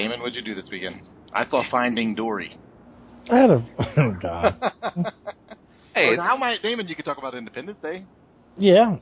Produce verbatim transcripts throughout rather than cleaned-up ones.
Damon, what'd you do this weekend? I saw Finding Dory. I had a... Oh, God. Hey, how might Damon? You could talk about Independence Day. Yeah.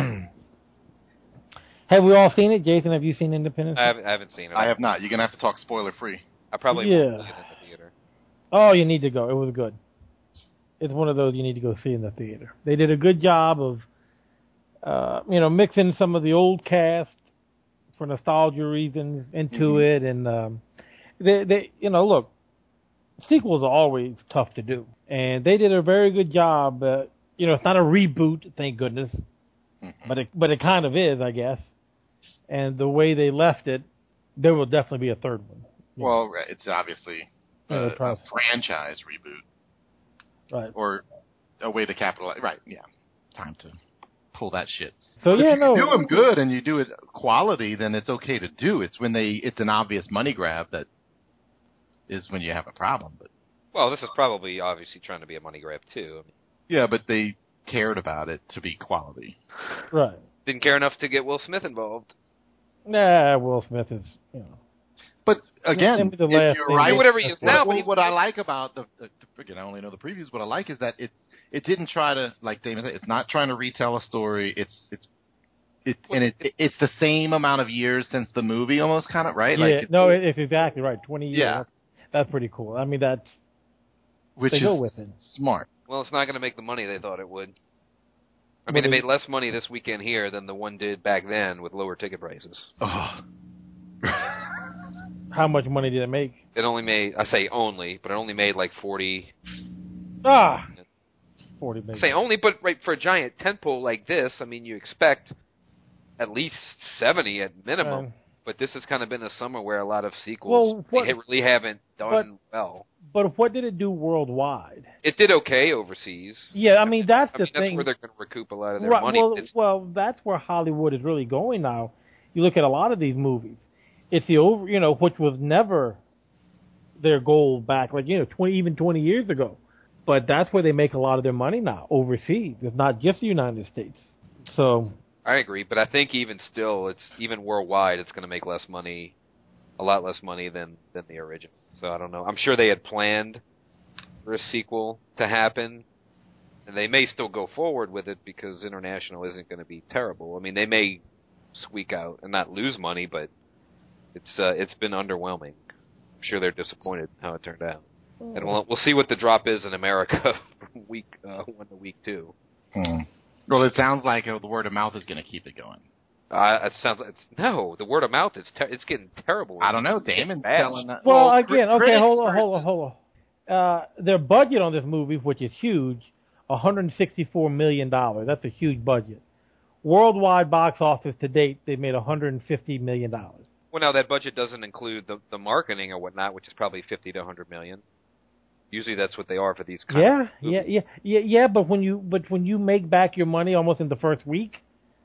Have we all seen it? Jason, have you seen Independence Day? I haven't, I haven't seen it. I have not. You're going to have to talk spoiler-free. I probably yeah. won't see it in the theater. Oh, you need to go. It was good. It's one of those you need to go see in the theater. They did a good job of, uh, you know, mixing some of the old cast for nostalgia reasons into mm-hmm. it. And, um, they, they, you know, look, sequels are always tough to do. And they did a very good job. Uh, you know, it's not a reboot, thank goodness. Mm-hmm. But it, but it kind of is, I guess. And the way they left it, there will definitely be a third one. Well, know. It's obviously a, yeah, a franchise reboot. Right. Or a way to capitalize. Right, yeah. Time to pull that shit. So, but yeah, if you no. do them good and you do it quality, then it's okay to do. It's when they, it's an obvious money grab that is when you have a problem. But Well, this is probably obviously trying to be a money grab, too. I mean, yeah, but they cared about it to be quality. Right. Didn't care enough to get Will Smith involved. Nah, Will Smith is, you know. But again, if you're right, whatever he is now. What, what I like about the, the, again, I only know the previews. What I like is that it it didn't try to, like Damon said, it's not trying to retell a story. It's it's it and it, it it's the same amount of years since the movie, almost kind of right. Yeah, like it's, no, it's exactly right. Twenty years. Yeah, that's, that's pretty cool. I mean, that's which they is go with it. Smart. Well, it's not going to make the money they thought it would. I mean, what they made less money this weekend here than the one did back then with lower ticket prices. Oh. How much money did it make? It only made, I say only, but it only made like forty. Ah, forty million. I say only, but right for a giant tentpole like this, I mean, you expect at least seventy at minimum. Um, but this has kind of been a summer where a lot of sequels well, what, really haven't done but, well. But what did it do worldwide? It did okay overseas. Yeah, I mean that's I the mean, thing. That's where they're going to recoup a lot of their right, money. Well, it's, well, that's where Hollywood is really going now. You look at a lot of these movies. It's the over, you know, which was never their goal back, like, you know, twenty, even twenty years ago. But that's where they make a lot of their money now, overseas. It's not just the United States. So I agree, but I think even still, it's even worldwide, it's going to make less money, a lot less money than, than the original. So I don't know. I'm sure they had planned for a sequel to happen, and they may still go forward with it because international isn't going to be terrible. I mean, they may squeak out and not lose money, but It's uh, it's been underwhelming. I'm sure they're disappointed in how it turned out, oh. and we'll we'll see what the drop is in America from week uh, one to week two. Hmm. Well, it sounds like uh, the word of mouth is going to keep it going. Uh, it sounds like it's, no, the word of mouth is ter- it's getting terrible. I don't know, Damon. Telling that. Well, well, again, okay, hold on, hold on, hold on. Uh, their budget on this movie, which is huge, one hundred sixty-four million dollars. That's a huge budget. Worldwide box office to date, they made one hundred fifty million dollars. Well, now that budget doesn't include the the marketing or whatnot, which is probably fifty to a hundred million. Usually, that's what they are for these kind yeah, of movies. Yeah, yeah, yeah, yeah. But when you but when you make back your money almost in the first week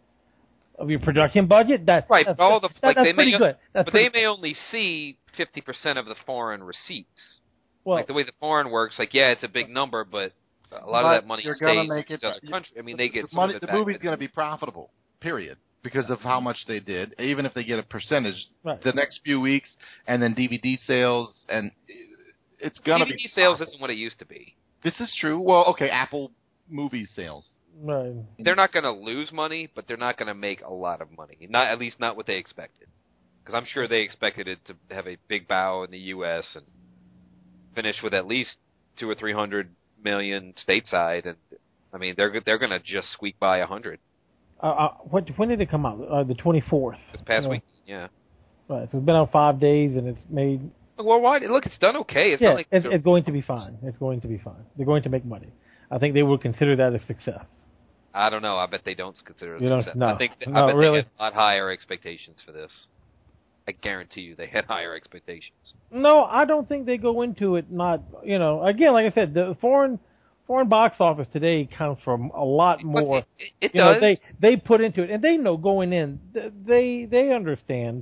of your production budget, that right. That's, but all the that, like that's they pretty may, good. That's but pretty they may good. only see fifty percent of the foreign receipts. Well, like the way the foreign works, like yeah, it's a big number, but a lot of that money you're stays gonna make it, in the country. I mean, they get the, some money, of it the back. movie's going to be profitable. Period. Because of how much they did, even if they get a percentage, right. the next few weeks, and then D V D sales, and it's gonna D V D be sales profitable. isn't what it used to be. This is true. Well, okay, Apple movie sales. Right. They're not going to lose money, but they're not going to make a lot of money. Not at least not what they expected. Because I'm sure they expected it to have a big bow in the U S and finish with at least two or three hundred million stateside, and I mean they're they're going to just squeak by a hundred. Uh, uh, what, when did it come out? Uh, the twenty-fourth. This past yeah. week, yeah. Right, so it's been out five days, and it's made... Well, why? Look, it's done okay. It's yeah, not like it's, it's going to be fine. It's going to be fine. They're going to make money. I think they will consider that a success. I don't know. I bet they don't consider it a you success. No, I think no, I bet really? they had a lot higher expectations for this. I guarantee you they had higher expectations. No, I don't think they go into it not, you know, again, like I said, the foreign... Foreign box office today counts for a lot more. It, it you does. Know, they they put into it, and they know going in. They they understand.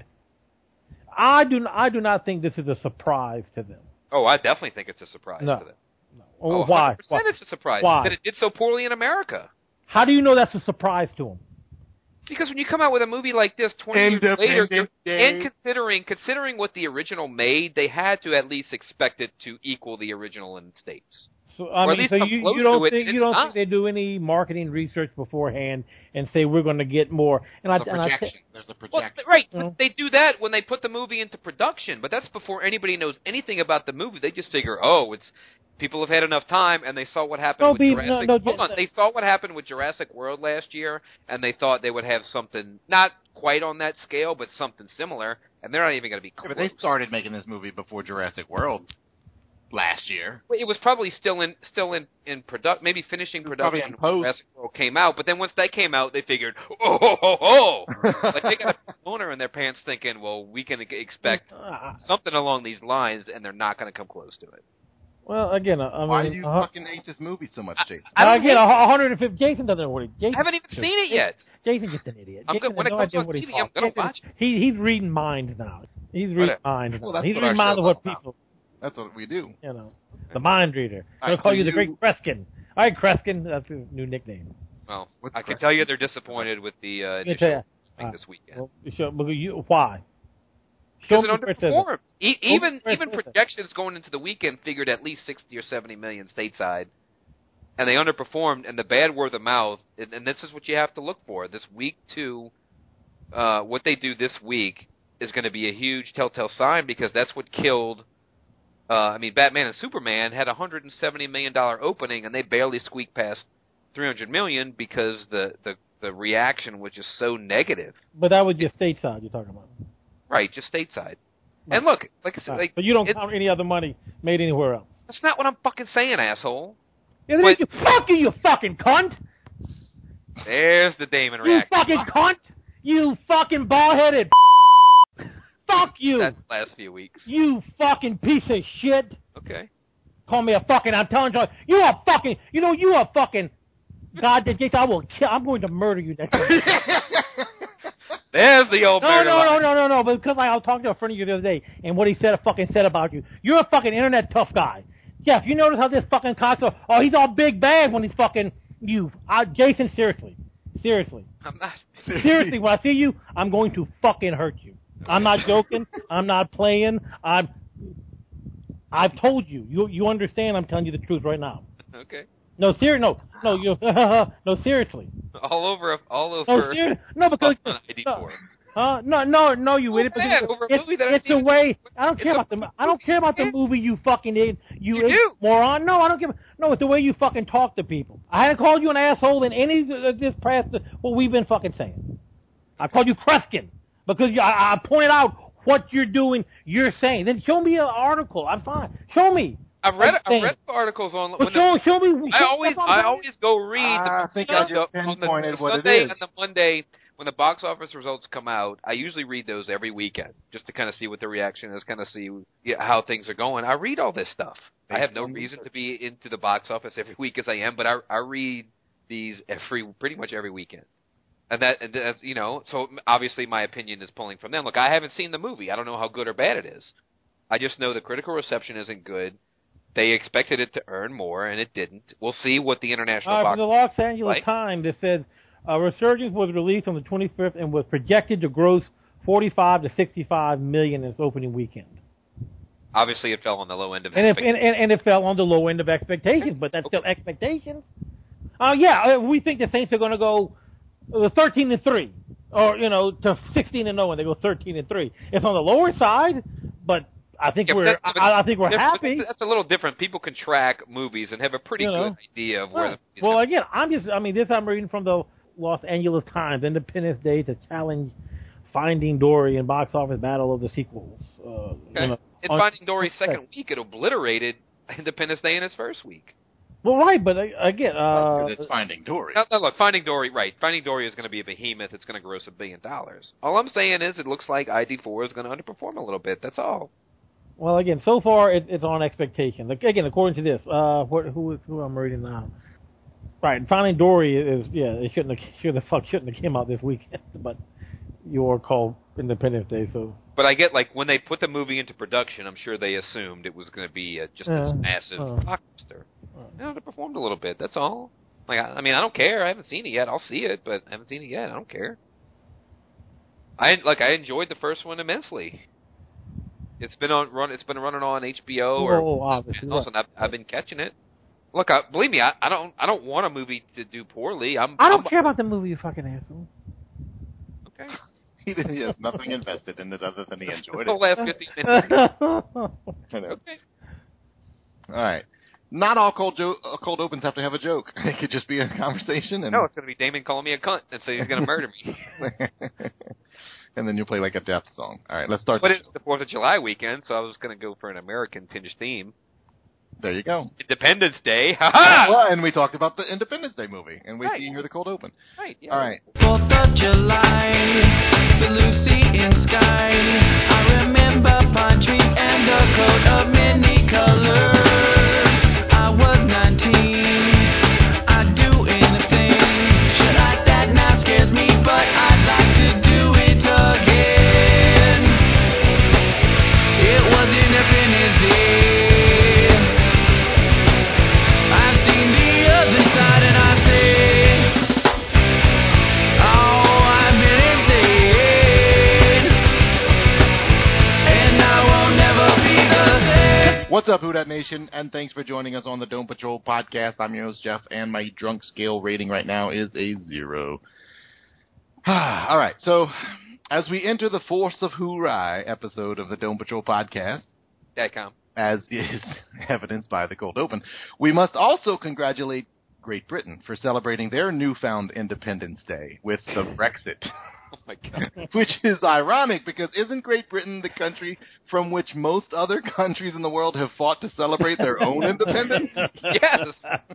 I do I do not think this is a surprise to them. Oh, I definitely think it's a surprise no. to them. No. Oh, why? one hundred percent Why? It's a surprise Why? that it did so poorly in America. How do you know that's a surprise to them? Because when you come out with a movie like this twenty years later, you're, and considering considering what the original made, they had to at least expect it to equal the original in States. So I or mean, so you, you don't think you don't not. think they do any marketing research beforehand and say we're going to get more? And There's I, a and I projection. There's a projection. Well, right, Mm. but they do that when they put the movie into production, but that's before anybody knows anything about the movie. They just figure, oh, it's people have had enough time, and they saw what happened No, with be- Jurassic. no, no, Hold on, they saw what happened with Jurassic World last year, and they thought they would have something not quite on that scale, but something similar, and they're not even going to be close. Yeah, but they started making this movie before Jurassic World last year. It was probably still in still in in product, maybe finishing production in when post. Jurassic World came out. But then once that came out, they figured, oh, ho, ho, ho. Like they got a boner in their pants, thinking, well, we can expect Uh, something along these lines, and they're not going to come close to it. well, again, I mean, Why do you uh, fucking hate this movie so much, Jason? I don't again, hate one hundred fifty. Jason doesn't know what he. Jason, I haven't even seen it yet. Jason's just an idiot. I'm Jason good- when has it no comes idea on what he's T V, I'm talking. gonna watch He he's reading minds now. He's reading Whatever. minds. Well, now. that's He's what reading our minds of show's what all about. people. That's what we do. You know, the mind reader. All They'll right, call so you the you- Great Kreskin. All right, Kreskin. That's his new nickname. Well, What's I can Chris- tell you they're disappointed with the uh, Let me tell initial you. thing Uh, this weekend. Well, show, look at you, why? Because Show it me criticism. underperformed. E- Show me even even criticism. projections going into the weekend figured at least sixty or seventy million stateside, and they underperformed. And the bad word of mouth, and, and this is what you have to look for. This week two, uh, what they do this week is going to be a huge telltale sign because that's what killed. Uh, I mean, Batman and Superman had a hundred and seventy million dollar opening, and they barely squeaked past three hundred million because the the the reaction was just so negative. But that was just stateside you're talking about. Right, just stateside. Right. And look, like I said, Right. like But you don't it- count any other money made anywhere else. that's not what I'm fucking saying, asshole. Yeah, But- you, fuck you, you fucking cunt! There's the Damon You reaction. fucking cunt! You fucking bald-headed fuck you! That's the last few weeks. You fucking piece of shit! Okay. Call me a fucking, I'm telling you, you're a fucking, you know, you a fucking, God, Jason, I will kill, I'm going to murder you next time. There's the old No, murder no, no, line. no, no, no, because I was talking to a friend of you the other day, and what he said, fucking said about you. You're a fucking internet tough guy. Jeff, you notice how this fucking cocksucker, oh, he's all big bad when he's fucking, you, I, Jason, seriously, seriously, I'm not. seriously, when I see you, I'm going to fucking hurt you. I'm not joking, I'm not playing, I'm, I've told you, you, you understand I'm telling you the truth right now. Okay. No, ser- no, no, you, no, seriously. All over, all over. No, ser- no, because, on I D no, four. Uh, no, no, no, you Oh, idiot. man, because over a it's, movie that I it's haven't a even way. seen. I don't care It's about a the. I don't care about the movie. movie you fucking did. You, You do. moron. No, I don't give. a- No, it's the way you fucking talk to people. I haven't called you an asshole in any of this past what we've been fucking saying. I called you Kreskin because you, I, I pointed out what you're doing. You're saying. Then show me an article. I'm fine. Show me. I've read, I'm I've saying. read articles on. But when show, the, show me. I show- always, that's what I'm I saying. always go read. I the, think on I the, just on the pinpointed what it Sunday is. and the Monday when the box office results come out. I usually read those every weekend just to kind of see what the reaction is, kind of see yeah, how things are going. I read all this stuff. I have no reason to be into the box office every week as I am, but I, I read these every pretty much every weekend. And that, and that's, you know, so obviously my opinion is pulling from them. Look, I haven't seen the movie. I don't know how good or bad it is. I just know the critical reception isn't good. They expected it to earn more, and it didn't. We'll see what the international All right, box from the Los Angeles like. Times, it says uh, Resurgence was released on the twenty-fifth and was projected to gross forty-five to sixty-five million in its opening weekend. Obviously, it fell on the low end of And, if, expectations. and, and, and it fell on the low end of expectations, but that's still expectations. Uh, yeah, uh, we think the Saints are going to go uh, thirteen and three, or you know, to sixteen and zero, and they go thirteen and three. It's on the lower side, but I think Yeah, but we're that- but I, I think we're that's- happy. That's a little different. People can track movies and have a pretty You know. good idea of where Right. the movie's Well, gonna- again, I'm just, I mean, this I'm reading from the Los Angeles Times, Independence Day to challenge Finding Dory in box office battle of the sequels. Uh, Okay. you know, In on- Finding Dory's second week, it obliterated Independence Day in its first week. Well, right, but uh, again, uh, it's Finding Dory. Now, now, look, Finding Dory, right. Finding Dory is going to be a behemoth. It's going to gross a billion dollars. All I'm saying is it looks like I D four is going to underperform a little bit. That's all. well, again, so far it, it's on expectation. Like, again, according to this, uh, what, who is who I'm reading now? Right, Finding Dory is yeah, it shouldn't have, should the fuck shouldn't have came out this weekend, but you're called Independence Day, so. But I get, like, when they put the movie into production, I'm sure they assumed it was going to be a, just Yeah. this massive Uh. blockbuster. You know, it performed a little bit. That's all. Like, I, I mean, I don't care. I haven't seen it yet. I'll see it, but I haven't seen it yet. I don't care. I like I enjoyed the first one immensely. It's been on run. It's been running on H B O or Oh, obviously, channels, right. and I've, I've been catching it. Look, I, believe me, I, I don't. I don't want a movie to do poorly. I'm. I don't I'm, care about the movie, you fucking asshole. Okay. He, he has nothing invested in it other than he enjoyed The it. last fifteen minutes. I know. Okay. All right. Not all cold jo- uh, cold opens have to have a joke. It could just be a conversation. And No, it's going to be Damon calling me a cunt and say he's going to murder me. and then you play like a death song. All right, let's start. But the it's the Fourth of July weekend, so I was going to go for an American tinge theme. There you go. Independence Day. Ha ha! Well, and we talked about the Independence Day movie, and we Right. see here the cold open. Right. Yeah. All right. Fourth of July, the Lucy in sky. I remember pine trees and the coat of many colors. I was nineteen, I'd do anything. Shit like that now scares me, but I'd like to do it again. It was Independence Day. I've seen the other side and I say, oh, I've been insane, and I won't never be the same. What's up, Who Dat Nation, and thanks for joining us on the Dome Patrol podcast. I'm your host, Jeff, and my drunk scale rating right now is a zero. All right, so as we enter the Force of Hooray episode of the Dome Patrol podcast, Datcom. as is evidenced by the cold open, we must also congratulate Great Britain for celebrating their newfound Independence Day with the Brexit. Oh my god. Which is ironic, because isn't Great Britain the country from which most other countries in the world have fought to celebrate their own independence? Yes.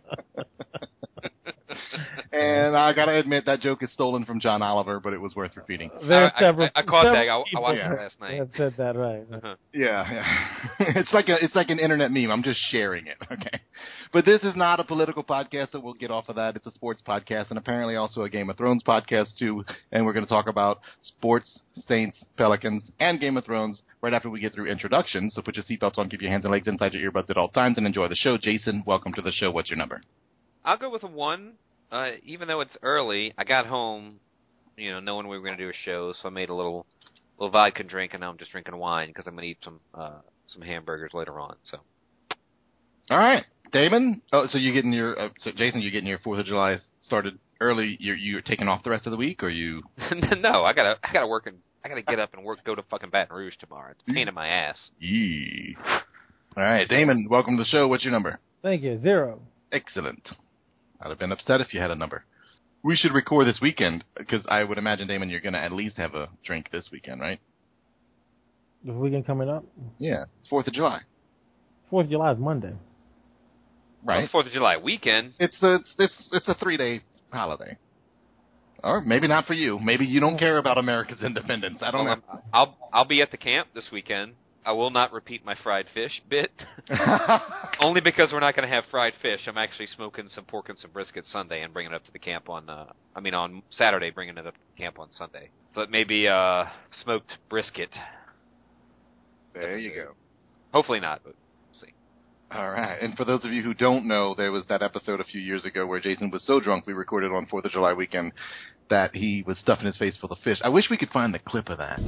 And I gotta admit, that joke is stolen from John Oliver, but it was worth repeating. There are I- several. I- I caught that. several I- I people watched it last night. Have said that right. Uh-huh. Yeah, yeah. It's like a, it's like an internet meme. I'm just sharing it, okay? But this is not a political podcast, so we'll get off of that. It's a sports podcast, and apparently also a Game of Thrones podcast, too. And we're going to talk about sports, Saints, Pelicans, and Game of Thrones right after we get through introductions. So put your seatbelts on, keep your hands and legs inside your earbuds at all times, and enjoy the show. Jason, welcome to the show. What's your number? I'll go with a one. Uh, even though it's early, I got home, you know, knowing we were going to do a show, so I made a little little vodka drink, and now I'm just drinking wine because I'm going to eat some uh, some hamburgers later on. So. All right, Damon. Oh, so you getting your uh, so Jason? You getting your Fourth of July started early? You're you're taking off the rest of the week, or you? No, I gotta I gotta work and I gotta get up and work go to fucking Baton Rouge tomorrow. It's a pain in my ass. Yee. All right, Damon. Welcome to the show. What's your number? Thank you. Zero. Excellent. I'd have been upset if you had a number. We should record this weekend, because I would imagine, Damon, you're going to at least have a drink this weekend, right? This weekend coming up. Yeah, it's Fourth of July, Fourth of July is Monday. right? Well, Fourth of July weekend. It's a it's it's, it's a three day holiday, or maybe not for you. Maybe you don't care about America's independence. I don't Well, know. I'm- I'll I'll be at the camp this weekend. I will not repeat my fried fish bit, only because we're not going to have fried fish. I'm actually smoking some pork and some brisket Sunday and bringing it up to the camp on. Uh, I mean, on Saturday, bringing it up to the camp on Sunday. So it may be uh, smoked brisket. There you go. Hopefully not, but we'll see. All right. And for those of you who don't know, there was that episode a few years ago where Jason was so drunk we recorded on Fourth of July weekend that he was stuffing his face full of fish. I wish we could find the clip of that.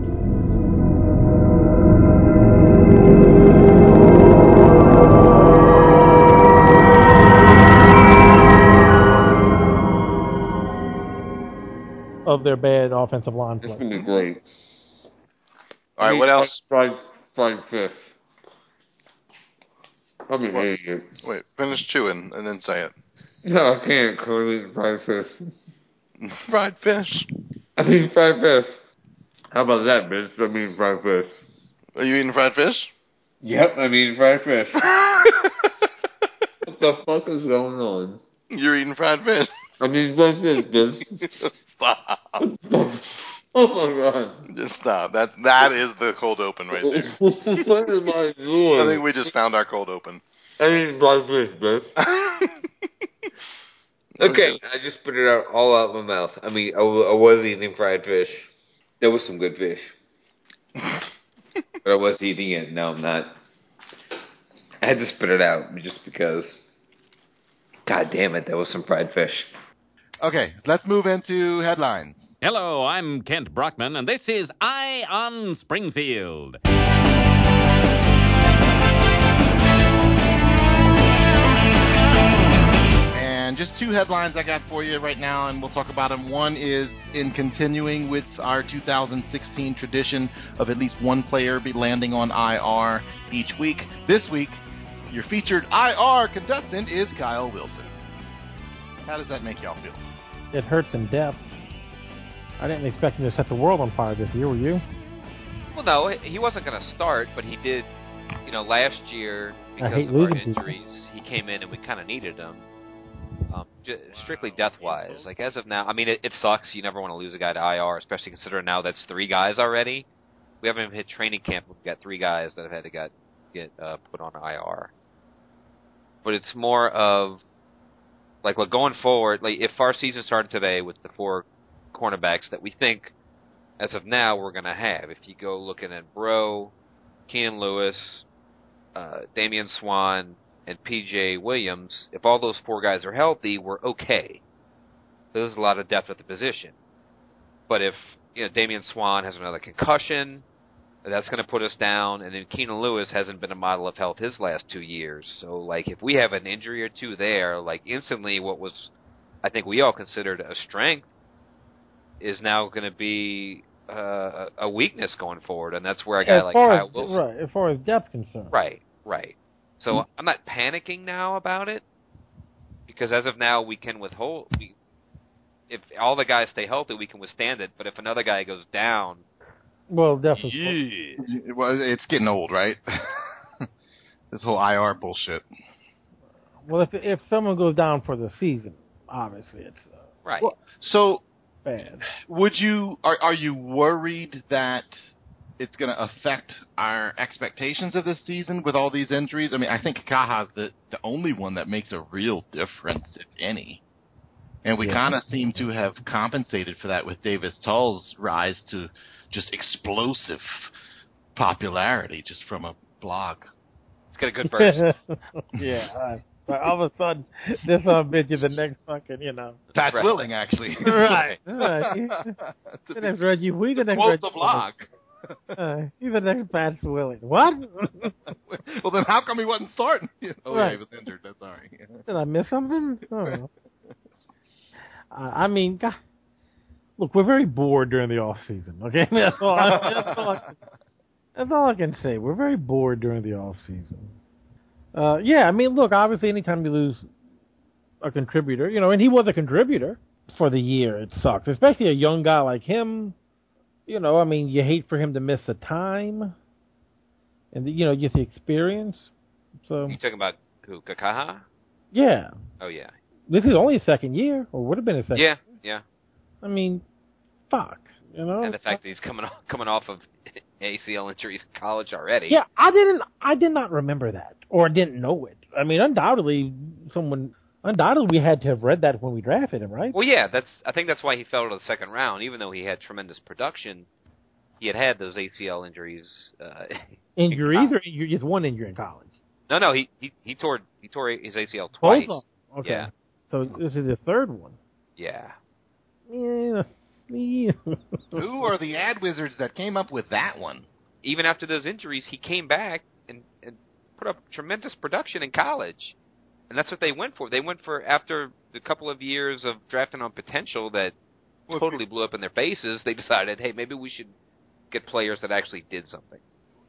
Of their bad offensive line It's play. gonna be great. All right, what else? Fried, fried fish. I'm an What? idiot. Wait, finish chewing and then say it. No, I can't because I'm eating fried fish. Fried fish. I'm eating fried fish. How about that, bitch? I'm eating fried fish. Are you eating fried fish? Yep, I'm eating fried fish. What the fuck is going on? You're eating fried fish. I'm eating fried fish, bitch. Stop. Oh my god. Just stop. That's that is the cold open right there. What am I doing? I think we just found our cold open. I'm eating fried fish, bitch. Okay, I just spit it out all out my mouth. I mean, I, w- I was eating fried fish. That was some good fish. But I was eating it. No, I'm not. I had to spit it out just because. God damn it, that was some fried fish. Okay, let's move into headlines. Hello, I'm Kent Brockman, and this is Eye on Springfield. And just two headlines I got for you right now, and we'll talk about them. One is in continuing with our two thousand sixteen tradition of at least one player be landing on I R each week. This week, your featured I R contestant is Kyle Wilson. How does that make y'all feel? It hurts in depth. I didn't expect him to set the world on fire this year, were you? Well, no, he wasn't going to start, but he did. You know, last year, because hate of our losing people. injuries, he came in and we kind of needed him. Um, j- strictly death-wise. Like, as of now, I mean, it, it sucks. You never want to lose a guy to I R, especially considering now that's three guys already. We haven't even hit training camp. We've got three guys that have had to got, get uh, put on I R. But it's more of, like, look, going forward, like, if our season started today with the four cornerbacks that we think, as of now, we're going to have. If you go looking at Bro, Keenan Lewis, uh, Damian Swan, and P J Williams, if all those four guys are healthy, we're okay. There's a lot of depth at the position. But if, you know, Damian Swan has another concussion, that's going to put us down, and then Keenan Lewis hasn't been a model of health his last two years. So, like, if we have an injury or two there, like, instantly what was, I think we all considered a strength is now going to be uh, a weakness going forward, and that's where a guy as like far Kyle as, Wilson... Right, as far as depth concerned. Right, right. So I'm not panicking now about it, because as of now we can withhold. We, if all the guys stay healthy, we can withstand it. But if another guy goes down, Well, definitely. Yeah. Well, it's getting old, right? This whole I R bullshit. Well, if if someone goes down for the season, obviously it's uh, right? Well, so, bad. would you are are you worried that it's going to affect our expectations of this season with all these injuries? I mean, I think Kaha's the the only one that makes a real difference, if any. And we Yeah. kind of seem to have compensated for that with Davis Tull's rise to just explosive popularity just from a blog. It's got a good burst. Yeah. Right. But all of a sudden, this uh, bitch is the next fucking, you know. That's Right. willing, actually. Right. Right. To The next Reggie, we the next quote Reggie. the blog. Uh, he's the next Pat Swilling. What? Well, then how come he wasn't starting? Oh, yeah, Right. he was injured. That's sorry. Did I miss something? Oh. Uh, I mean, God, look, we're very bored during the off season. Okay, that's all. I, that's, all I, that's all I can say. We're very bored during the off season. Uh, yeah, I mean, look, obviously, anytime you lose a contributor, you know, and he was a contributor for the year, it sucks. Especially a young guy like him. You know, I mean, you hate for him to miss a time, and the, you know, just the experience. So You talking about who? Kakaha? yeah, Oh yeah. this is only his second year, or would have been his second. Yeah, yeah. I mean, fuck, you know. And the fact that he's coming off, coming off of A C L injuries in college already. Yeah, I didn't. I did not remember that, or didn't know it. I mean, undoubtedly, someone, undoubtedly, we had to have read that when we drafted him, right? Well, yeah. That's. I think that's why he fell to the second round, even though he had tremendous production. He had had those A C L injuries. Uh, Injuries, in or injury, just one injury in college. no, no. He, he he tore he tore his A C L twice. Both of them. Okay. Yeah. So this is the third one. Yeah. Yeah. Yeah. Who are the ad wizards that came up with that one? Even after those injuries, he came back and, and put up tremendous production in college. And that's what they went for. They went for, after a couple of years of drafting on potential that Well, totally blew up in their faces, they decided, hey, maybe we should get players that actually did something.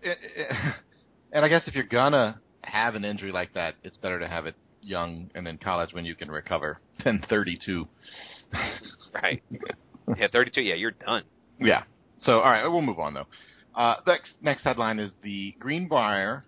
And I guess if you're gonna have an injury like that, it's better to have it young and in college when you can recover than thirty-two. Right. Yeah, thirty-two, yeah, you're done. Yeah. So, all right, we'll move on, though. Uh, next, next headline is the Greenbrier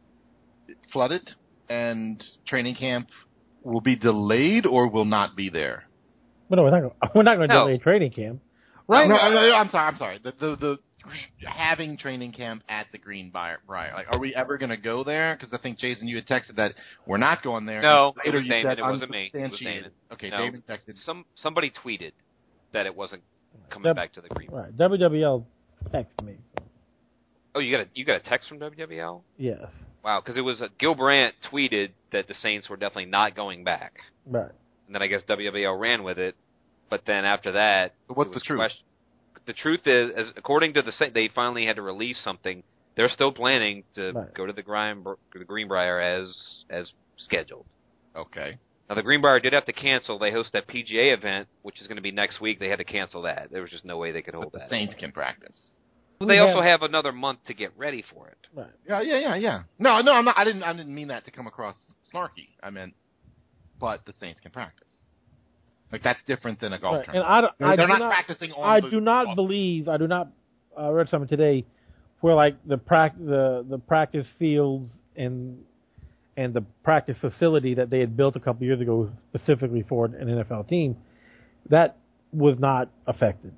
flooded, and training camp will be delayed or will not be there. But no, we're not. Gonna, we're not going to No. delay training camp, right? No, no, no, I'm sorry. I'm sorry. The the, the having training camp at the Greenbrier. Like, are we ever going to go there? Because I think Jason, you had texted that we're not going there. No, And it was you Damon. said It wasn't me. It was unsubstantiated. Damon. Okay, No. Damon texted. Some Somebody tweeted that it wasn't coming Yep. back to the Green. Right. W W L texted me. So. Oh, you got a you got a text from W W L? Yes. Wow, because it was uh, Gil Brandt tweeted that the Saints were definitely not going back, Right. and then I guess W W L ran with it, but then after that, But what's it was the truth? question- The truth is, as according to the Sa- they finally had to release something. They're still planning to Right. go to the Grime, the Greenbrier as as scheduled. Okay. Now the Greenbrier did have to cancel. They host that P G A event, which is going to be next week. They had to cancel that. There was just no way they could hold But the that. Saints can practice. But they We also have- have another month to get ready for it. Right. Yeah, yeah, yeah, yeah. No, no, I'm not. I didn't. I didn't mean that to come across snarky. I meant, but the Saints can practice. Like that's different than a golf Right. And tournament. I, don't- They're, I they're do not, not practicing on. I the do not golf. believe. I do not. I read something today where like the prac the the practice fields and and the practice facility that they had built a couple years ago specifically for an N F L team that was not affected.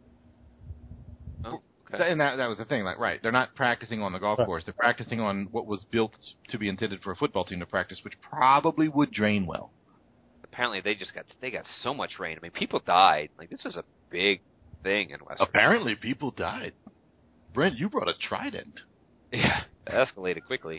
Oh, okay. And that that was the thing. Like, right, they're not practicing on the golf Right. course. They're practicing on what was built to be intended for a football team to practice, which probably would drain well. Apparently, they just got they got so much rain. I mean, people died. Like this was a big thing in West. Apparently, people died. Brent, you brought a trident. Yeah, it escalated quickly.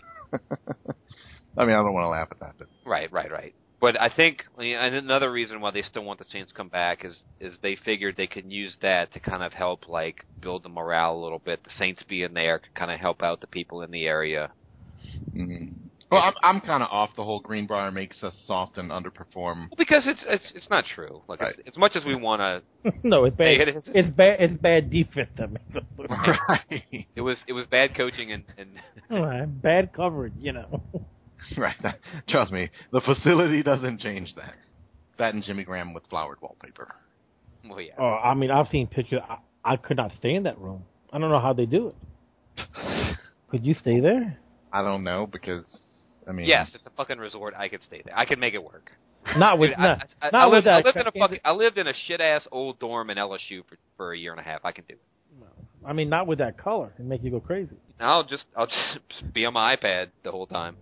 I mean, I don't want to laugh at that, but Right, right, right. But I think I mean, and another reason why they still want the Saints to come back is is they figured they could use that to kind of help like build the morale a little bit. The Saints being there could kind of help out the people in the area. mm. Well, I'm I'm kind of off the whole Greenbrier makes us soft and underperform. Because it's it's it's not true. Like Right. it's, as much as we want to, no, it's bad. It is. It's bad. It's bad defense. That makes it look Right. it was it was bad coaching and and right. Bad coverage. You know. Right. Trust me, the facility doesn't change that. That and Jimmy Graham with flowered wallpaper. well yeah. Oh, I mean, I've seen pictures. I, I could not stay in that room. I don't know how they do it. Could you stay there? I don't know because I mean, Yes, it's a fucking resort. I could stay there. I could make it work. Not with Dude, not, I, I, not I, with lived, I that. lived in a fucking I lived in a shit ass old dorm in L S U for for a year and a half. I can do it. I mean, not with that color. It make you go crazy. I'll just I'll just be on my iPad the whole time.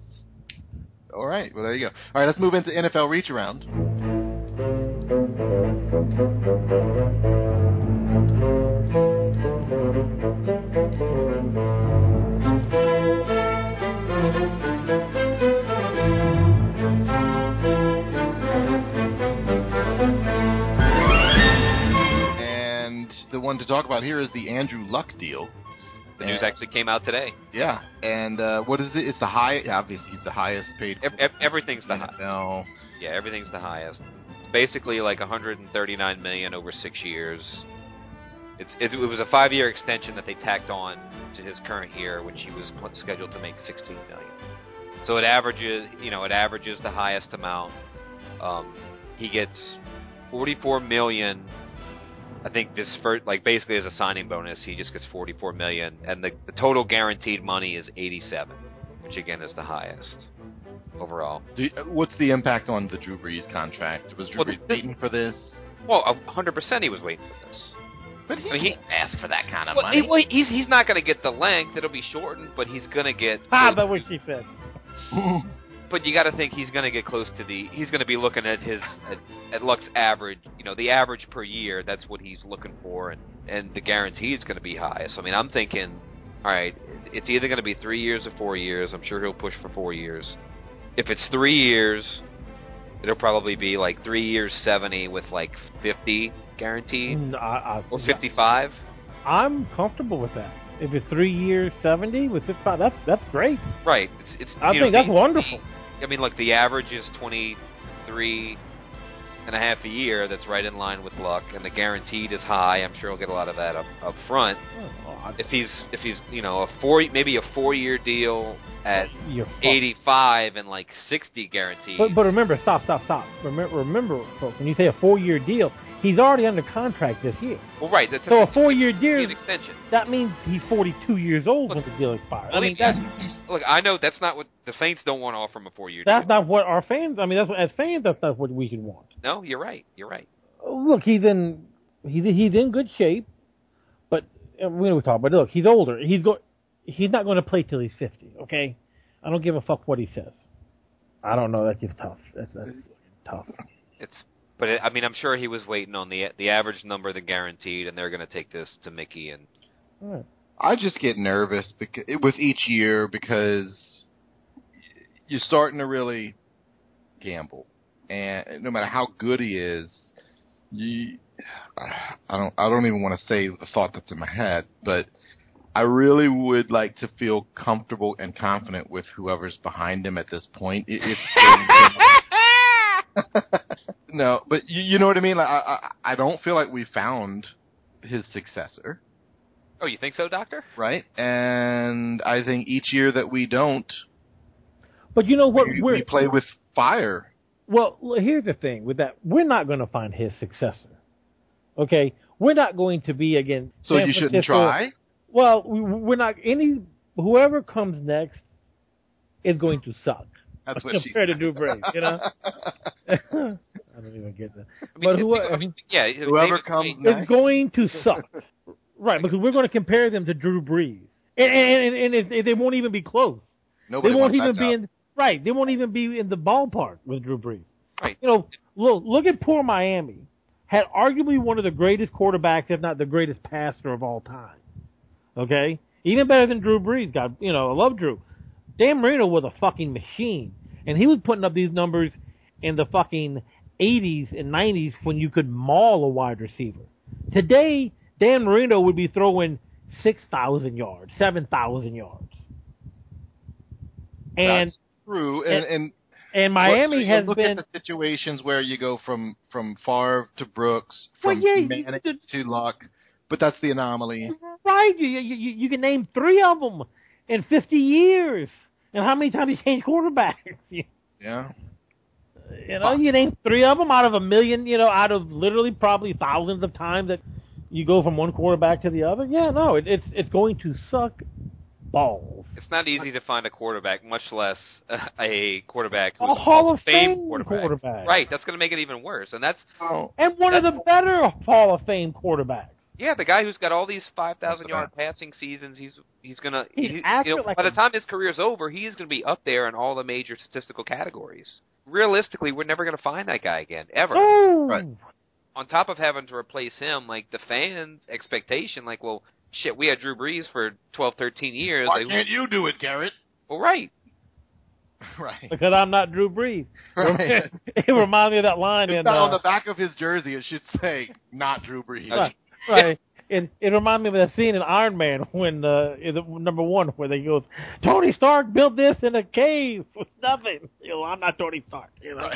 All right. Well, there you go. All right, let's move into N F L reach around. And the one to talk about here is the Andrew Luck deal. The news And- actually came out today. Yeah, and uh, what is it? It's the high. Obviously, he's the highest paid. Ev- ev- everything's the high. No. Yeah, everything's the highest. It's basically like one hundred thirty-nine million dollars over six years. It's, it, it was a five-year extension that they tacked on to his current year, which he was pl- scheduled to make sixteen million dollars. So it averages, you know, it averages the highest amount. Um, he gets forty-four million dollars. I think this first, like basically as a signing bonus, he just gets forty-four million dollars, and the, the total guaranteed money is eighty-seven, which again is the highest overall. Do you- what's the impact on the Drew Brees contract? Was Drew Well, Brees the- waiting for this? Well, one hundred percent he was waiting for this. But he I mean, he- can't ask for that kind of Well, money. he, well, he's he's not going to get the length; it'll be shortened, but he's going to get. Ah, close- that's what she said. but you got to think he's going to get close to the. He's going to be looking at his at, at Luck's average. You know, the average per year. That's what he's looking for, and and the guarantee is going to be high. So I mean, I'm thinking, all right, it's either going to be three years or four years. I'm sure he'll push for four years. If it's three years, it'll probably be like three years, seventy with like fifty guaranteed Mm, I, I, or fifty-five. I'm comfortable with that. If it's three years, seventy with fifty-five, that's that's great. Right. It's, it's I you know, think that's the- wonderful. I mean, look, the average is twenty-three and a half a year. That's right in line with Luck, and the guaranteed is high. I'm sure he'll get a lot of that up up front. Oh, I- If he's if he's you know a four maybe a four year deal at you're fucked. eighty-five and like sixty guaranteed. But but remember, stop, stop, stop. Remember, remember, folks. When you say a four-year deal, he's already under contract this year. well, right. That's So a that's four-year an deal, extension. that mean he's forty-two years old when the deal expires. I mean, that's Look, I know that's not what the Saints don't want to offer him a four year that's deal. not what our fans. I mean, that's what, as fans, that's not what we should want. No, you're right. You're right. Look, he's in he's he's in good shape, but uh, we know we talk. But look, he's older. He's go he's not going to play till he's fifty. Okay, I don't give a fuck what he says. I don't know. That's just tough. That's, that's tough. It's, but it, I mean, I'm sure he was waiting on the the average number, the guaranteed, and they're going to take this to Mickey and. All right. I just get nervous because, with each year because you're starting to really gamble, and no matter how good he is, you, I don't I don't even want to say the thought that's in my head, but I really would like to feel comfortable and confident with whoever's behind him at this point. It, it's no, but you, you know what I mean. Like, I, I I don't feel like we found his successor. Oh, you think so, Doctor? Right, and I think each year that we don't, But you know what? we, we're, we play with fire. Well, here's the thing with that: we're not going to find his successor. Okay, we're not going to be again. So San you shouldn't Francisco. try. Well, we, we're not any. Whoever comes next is going to suck. That's what she compared said. to Drew Brees, you know. I don't even get that. I mean, but who, I mean, yeah, whoever Davis comes Wade- next. is going to suck, right? Because we're going to compare them to Drew Brees, and and, and, and it, they won't even be close. Nobody they won't wants even that be job. in right. They won't even be in the ballpark with Drew Brees. Right. You know, look look at poor Miami. Had arguably one of the greatest quarterbacks, if not the greatest passer of all time. Okay, even better than Drew Brees. God, you know, I love Drew. Dan Marino was a fucking machine, and he was putting up these numbers in the fucking eighties and nineties when you could maul a wide receiver. Today, Dan Marino would be throwing six thousand yards, seven thousand yards. And That's true, and and, and Miami look, has look been at the situations where you go from from Favre to Brooks, Well, from yeah, you- Manning you- to Luck, but that's the anomaly. right. You, you you you can name three of them in fifty years. And how many times you change quarterbacks? You, Yeah, you know, you name three of them out of a million. You know, out of literally probably thousands of times that you go from one quarterback to the other. Yeah, no, it, it's it's going to suck balls. It's not easy to find a quarterback, much less uh, a quarterback A who's Hall of Fame Fame quarterback. quarterback. Right, that's going to make it even worse. And that's And one of the better Hall of Fame quarterbacks. yeah, the guy who's got all these five thousand What's yard that? passing seasons. He's he's gonna He's he, accurate you know, like by the a- time his career's over, he's gonna be up there in all the major statistical categories. Realistically, we're never gonna find that guy again ever. Oh, Right. On top of having to replace him, like the fans' expectation, like, well, shit, we had Drew Brees for twelve, thirteen years. why like, can't you do it, Garrett? well, right. Right. because I'm not Drew Brees. Right. It reminds me of that line It's in not on uh, the back of his jersey. It should say "Not Drew Brees." Right, right. It it reminded me of that scene in Iron Man when uh, in the, number one where they goes, Tony Stark built this in a cave with nothing. You know, I'm not Tony Stark. You know.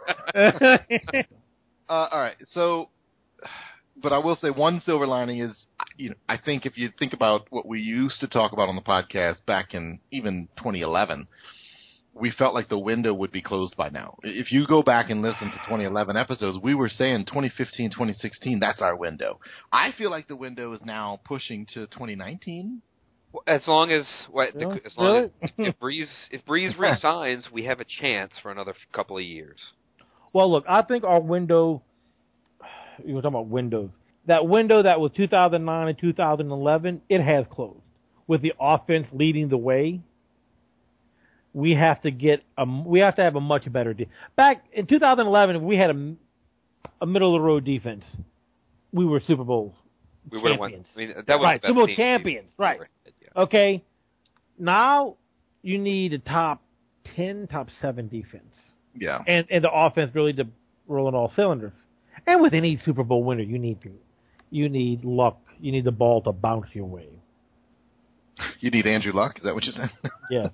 Uh, all right, so, but I will say one silver lining is, you know, I think if you think about what we used to talk about on the podcast back in even twenty eleven, we felt like the window would be closed by now. If you go back and listen to twenty eleven episodes, we were saying twenty fifteen, twenty sixteen, that's our window. I feel like the window is now pushing to twenty nineteen. As long as what, the, Really? as long Really? as if Breeze if Breeze resigns, we have a chance for another couple of years. Well, look, I think our window. You were talking about windows. That window that was two thousand nine and two thousand eleven, it has closed. With the offense leading the way, we have to get a we have to have a much better deal. Back in two thousand eleven, if we had a, a middle of the road defense, we were Super Bowl We would have won. champions. I mean, that was Right, the best Super Bowl team champions, we right. ever had, yeah. Okay, now you need a top ten, top seven defense, Yeah. and and the offense really to roll on all cylinders. And with any Super Bowl winner, you need you need luck. You need the ball to bounce your way. You need Andrew Luck? Is that what you said? Yes.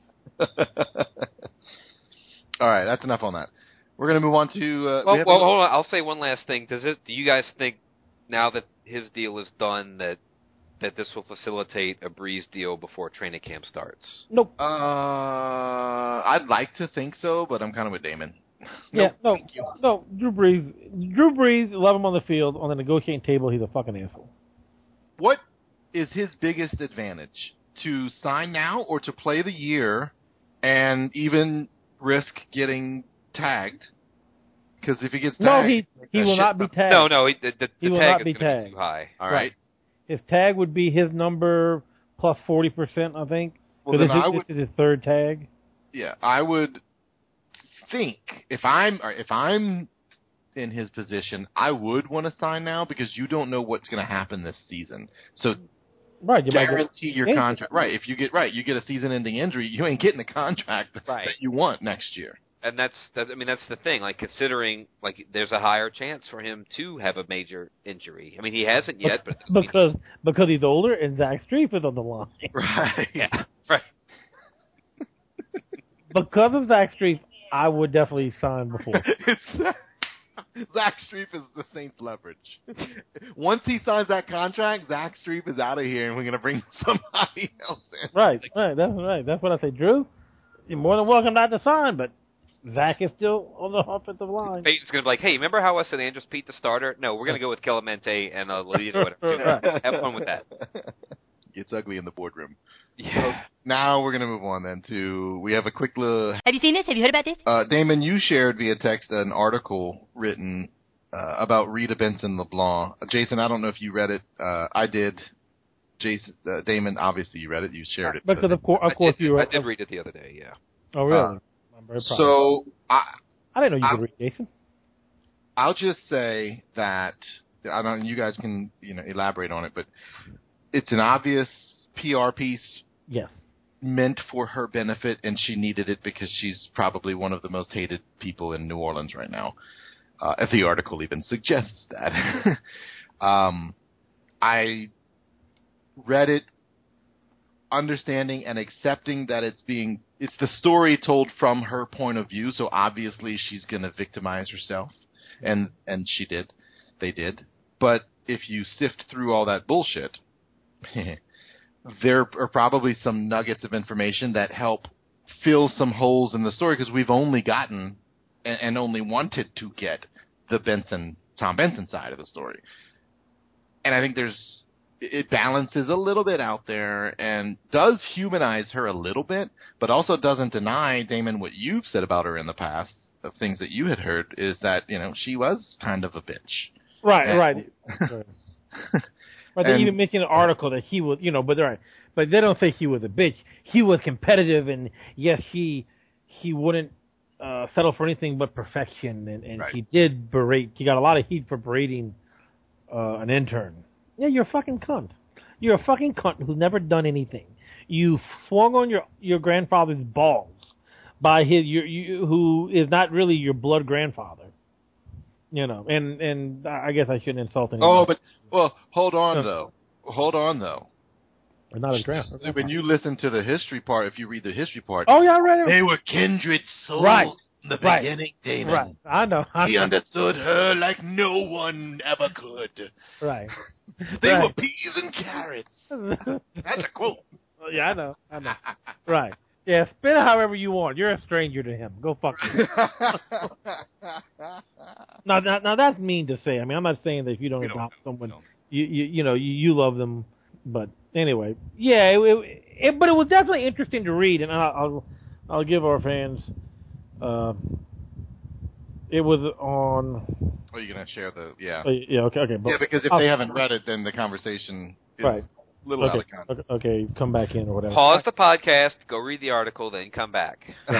All right, that's enough on that. We're going to move on to... Uh, Well, we have well, a- hold on. I'll say one last thing. Does it? Do you guys think now that his deal is done that that this will facilitate a Breeze deal before training camp starts? Nope. Uh, I'd like to think so, but I'm kind of with Damon. Yeah. No. thank you. No. Drew Brees. Drew Brees. Love him on the field. On the negotiating table, he's a fucking asshole. What is his biggest advantage? To sign now or to play the year and even risk getting tagged? Because if he gets tagged... No, he he that will shit- not be tagged. No, no. He, the the, He the will tag not is be going to be tagged. too high. All right. His tag would be his number plus forty percent, I think. Well, Because then this, I is- would- this is his third tag. Yeah, I would think if I'm or if I'm in his position, I would want to sign now because you don't know what's going to happen this season. So Right. You might get- guarantee your injured. contract. Right. If you get right, you get a season-ending injury, you ain't getting the contract Right. that you want next year. And that's that. I mean, that's the thing. Like considering, like, there's a higher chance for him to have a major injury. I mean, he hasn't yet, but because because he's older and Zach Streif is on the line. Right. Yeah. Right. Because of Zach Streif, I would definitely sign before. Zach Streif is the Saints' leverage. Once he signs that contract, Zach Streif is out of here, and we're going to bring somebody else in. Right, right. That's right. That's what I say. Drew, you're more than welcome not to sign, but Zach is still on the offensive line. Peyton's going to be like, hey, remember how I said Andrews Pete the starter? No, we're going to go with Clemente and uh, Lillian or whatever. Right. Have fun with that. It's ugly in the boardroom. Yeah. So now we're going to move on then to, we have a quick little... Have you seen this? Have you heard about this? Uh, Damon, you shared via text an article written uh, about Rita Benson LeBlanc. Uh, Jason, I don't know if you read it. Uh, I did. Jason, uh, Damon, obviously you read it. You shared it. Because of, course, of I course did, you were. I did read it the other day, yeah. Oh, really? Uh, I'm very proud. So, I, I didn't know you I, could read, Jason. I'll just say that, I don't. You guys can, you know, elaborate on it, but it's an obvious P R piece. Yes. Meant for her benefit, and she needed it because she's probably one of the most hated people in New Orleans right now. Uh, if the article even suggests that. um, I read it understanding and accepting that it's being, it's the story told from her point of view, so obviously she's going to victimize herself, and, and she did. They did. But if you sift through all that bullshit, there are probably some nuggets of information that help fill some holes in the story, because we've only gotten and, and only wanted to get the Benson, Tom Benson side of the story. And I think there's, it balances a little bit out there and does humanize her a little bit, but also doesn't deny, Damon, what you've said about her in the past, of things that you had heard, is that, you know, she was kind of a bitch. Right, and, right. But they and, even mentioned an article that he was, you know, but right, but they don't say he was a bitch. He was competitive, and yes, he he wouldn't uh, settle for anything but perfection, and, and right. he did berate. He got a lot of heat for berating uh, an intern. Yeah, you're a fucking cunt. You're a fucking cunt who's never done anything. You swung on your your grandfather's balls by his your you, who is not really your blood grandfather. You know, and and I guess I shouldn't insult anyone. Oh, but well, hold on no. though. Hold on though. Or not a grandfather. When you listen to the history part, if you read the history part, oh yeah, I read it. They were kindred souls right. in the right. beginning, Damon. Right, I know. I he know. understood her like no one ever could. Right. They right. were peas and carrots. That's a quote. Yeah, I know. I know. Right. Yeah, spin it however you want. You're a stranger to him. Go fuck yourself. now, now, now that's mean to say. I mean, I'm not saying that if you don't We adopt don't, someone, don't. you, you you know you, you love them. But anyway, yeah. It, it, it, but it was definitely interesting to read, and I'll I'll, I'll give our fans. Uh, it was on. Oh, you're gonna share the yeah. Uh, yeah. Okay. Okay. But yeah, because if I'll, they haven't read it, then the conversation is right. a little okay. out of context. Okay, okay. Come back in or whatever. Pause the podcast, go read the article, then come back.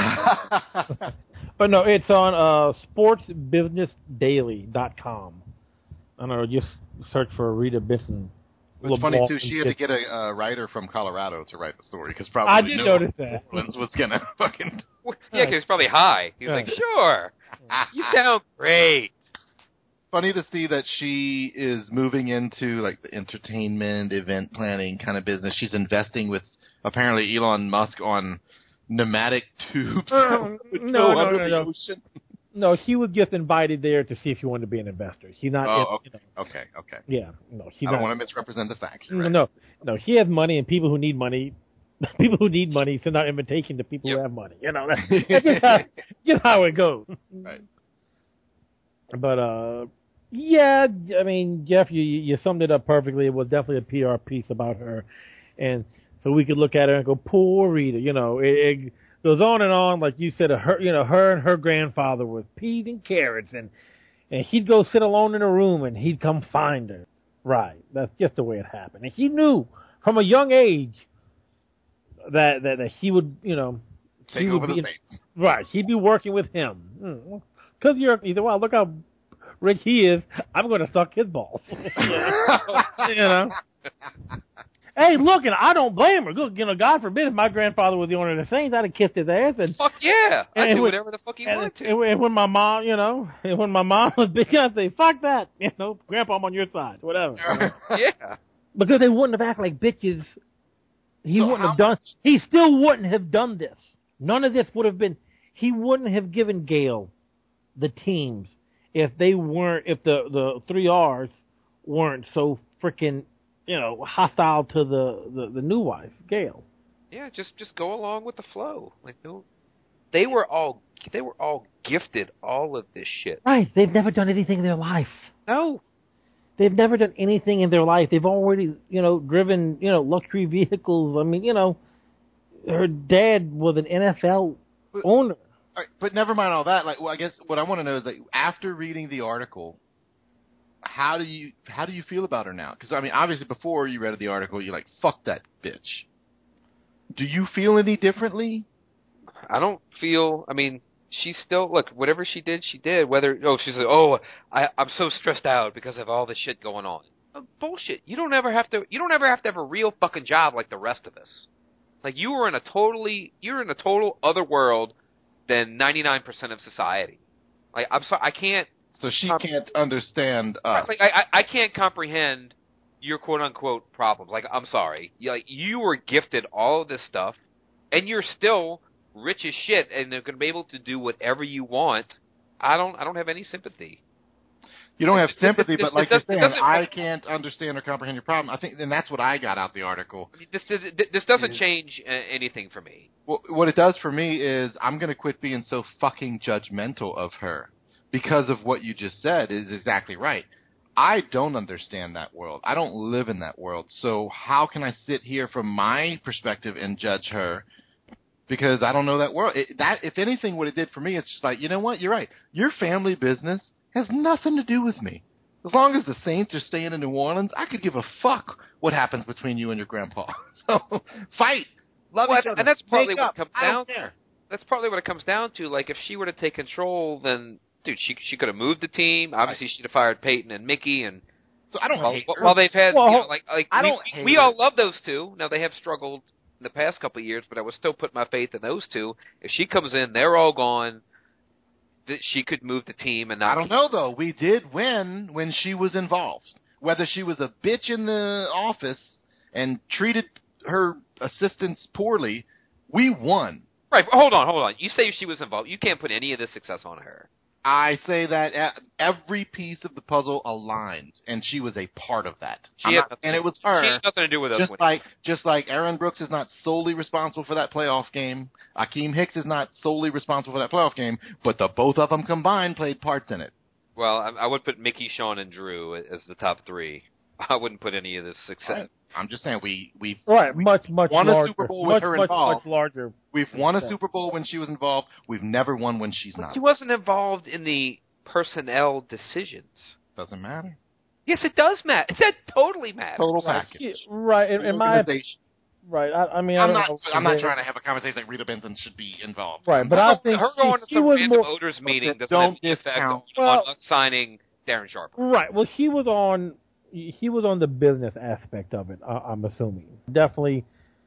But no, it's on uh, sports business daily dot com. I don't know, just search for Rita Benson. It's funny, too, she had to get a uh, writer from Colorado to write the story, because probably I did no notice that. Orleans was going to fucking... Yeah, because he's probably high. He was Right. like, sure, you sound great. Funny to see that she is moving into, like, the entertainment, event planning kind of business. She's investing with, apparently, Elon Musk on pneumatic tubes. Uh, that no, go no, under no, the no. ocean. No, he was just invited there to see if he wanted to be an investor. He's not. Oh, in, okay, you know, okay, okay. yeah, no, he's I don't not. want to misrepresent the facts. No, Right. no, no. He has money, and people who need money, people who need money send out invitation to people Yep. who have money. You know, that's, that's just, how, just how it goes. Right. But uh, yeah, I mean, Jeff, you you summed it up perfectly. It was definitely a P R piece about her, and so we could look at her and go, poor Rita. You know, it, it goes on and on, like you said. Her, you know, her and her grandfather was peas and carrots, and and he'd go sit alone in a room, and he'd come find her. Right, that's just the way it happened. And he knew from a young age that that, that he would, you know, Take he over would the be States. right. He'd be working with him because you're. He said, "Well, look how rich he is. I'm going to suck his balls." You know. Hey, look, and I don't blame her. Look, you know, God forbid if my grandfather was the owner of the Saints, I'd have kissed his ass. And Fuck yeah, I and do when- whatever the fuck you and, wanted to. and, and when my mom, you know, and when my mom was big, I'd say, "Fuck that," you know, Grandpa, I'm on your side, whatever. you know. Yeah. Because they wouldn't have acted like bitches. He So wouldn't how have done. He still wouldn't have done this. None of this would have been. He wouldn't have given Gail the teams if they weren't. If the the three R's weren't so freaking, you know, hostile to the, the, the new wife, Gail. Yeah, just just go along with the flow. Like no, they were all they were all gifted all of this shit. Right. They've never done anything in their life. No. They've never done anything in their life. They've already, you know, driven, you know, luxury vehicles. I mean, you know, her dad was an N F L But- owner. All right, but never mind all that. Like, well, I guess what I want to know is that after reading the article, how do you how do you feel about her now? Because I mean, obviously, before you read the article, you're like, "Fuck that bitch." Do you feel any differently? I don't feel. I mean, she's still look. Whatever she did, she did. Whether oh, she's like, oh, I, I'm so stressed out because of all this shit going on. Oh, bullshit. You don't ever have to. You don't ever have to have a real fucking job like the rest of us. Like you were in a totally. You're in a total other world than ninety-nine percent of society. Like I'm sorry, I can't. So she Um, can't understand us. Like I, I, I can't comprehend your quote unquote problems. Like I'm sorry, you, like you were gifted all of this stuff, and you're still rich as shit, and they're going to be able to do whatever you want. I don't, I don't have any sympathy. You don't have It- it- sympathy, it- but it like doesn't- you're it saying, doesn't- I can't understand or comprehend your problem. I think, and that's what I got out the article. I mean, this, this, this doesn't change uh, anything for me. Well, what it does for me is I'm going to quit being so fucking judgmental of her because of what you just said is exactly right. I don't understand that world. I don't live in that world. So how can I sit here from my perspective and judge her? Because I don't know that world. It, that, if anything, what it did for me, it's just like, you know what? You're right. Your family business has nothing to do with me. As long as the Saints are staying in New Orleans, I could give a fuck what happens between you and your grandpa. So fight, love Well, each other, and that's partly make what up. it comes I don't down care. That's probably what it comes down to. Like, if she were to take control, then, dude, she she could have moved the team. Obviously, she'd have fired Peyton and Mickey, and So I don't while, hate her. while they've had, Well, you know, like, like I we, don't we, hate we her. all love those two. Now they have struggled in the past couple of years, but I would still put my faith in those two. If she comes in, they're all gone. That she could move the team and not. I don't know though. We did win when she was involved. Whether she was a bitch in the office and treated her assistants poorly, we won. Right, but hold on, hold on. You say she was involved. You can't put any of this success on her. I say that e- every piece of the puzzle aligned, and she was a part of that. She I'm had not- nothing- and it was She her. has nothing to do with us Just winning. like, just like Aaron Brooks is not solely responsible for that playoff game, Akeem Hicks is not solely responsible for that playoff game, but the both of them combined played parts in it. Well, I, I would put Mickey, Sean, and Drew as the top three. I wouldn't put any of this success. I'm just saying we we Right, much, much won a larger. Super Bowl with much, her much, involved. much larger. We've won a Yeah. Super Bowl when she was involved. We've never won when she's But not. she wasn't involved in the personnel decisions. Doesn't matter. Yes, it does matter. That totally matters. Total Right, package. she- right. In, in my Organization. right, I, I mean, I I'm don't not. know, I'm not trying to have a conversation like Rita Benson should be involved. Right, but I think her she, going to she some was random more owners meeting doesn't don't have any effect on, discount. Well- on us signing Darren Sharper. right. Well, he was on. He was on the business aspect of it. I, I'm assuming definitely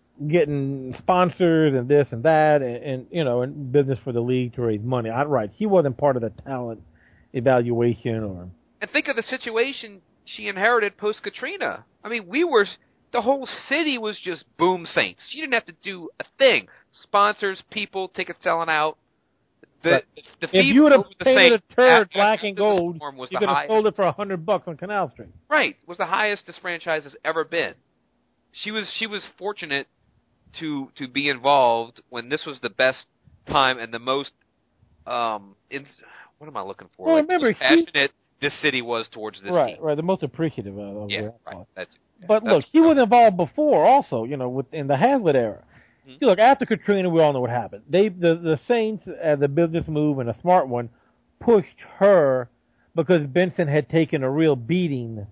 getting sponsors and this and that, and, and you know, and business for the league to raise money. I right. He wasn't part of the talent evaluation or. And think of the situation she inherited post Katrina. I mean, we were the whole city was just boom Saints. She didn't have to do a thing. Sponsors, people, tickets selling out. The, Right. the If fever you would have over the painted Saints a turd after- black after and the gold, storm was you the could have highest. sold it for a hundred bucks on Canal Street. Right, was the highest this franchise has ever been. She was she was fortunate to to be involved when this was the best time and the most um in, what am I looking for? Well, like, remember, most he- passionate this city was towards this right, team. right. The most appreciative of, of Yeah, it. right. That's yeah, But that's- look, he was involved before, also. You know, with in the Hazlitt era. Mhm. See, look, after Katrina, we all know what happened. They, the the Saints, as a business move and a smart one, pushed her because Benson had taken a real beating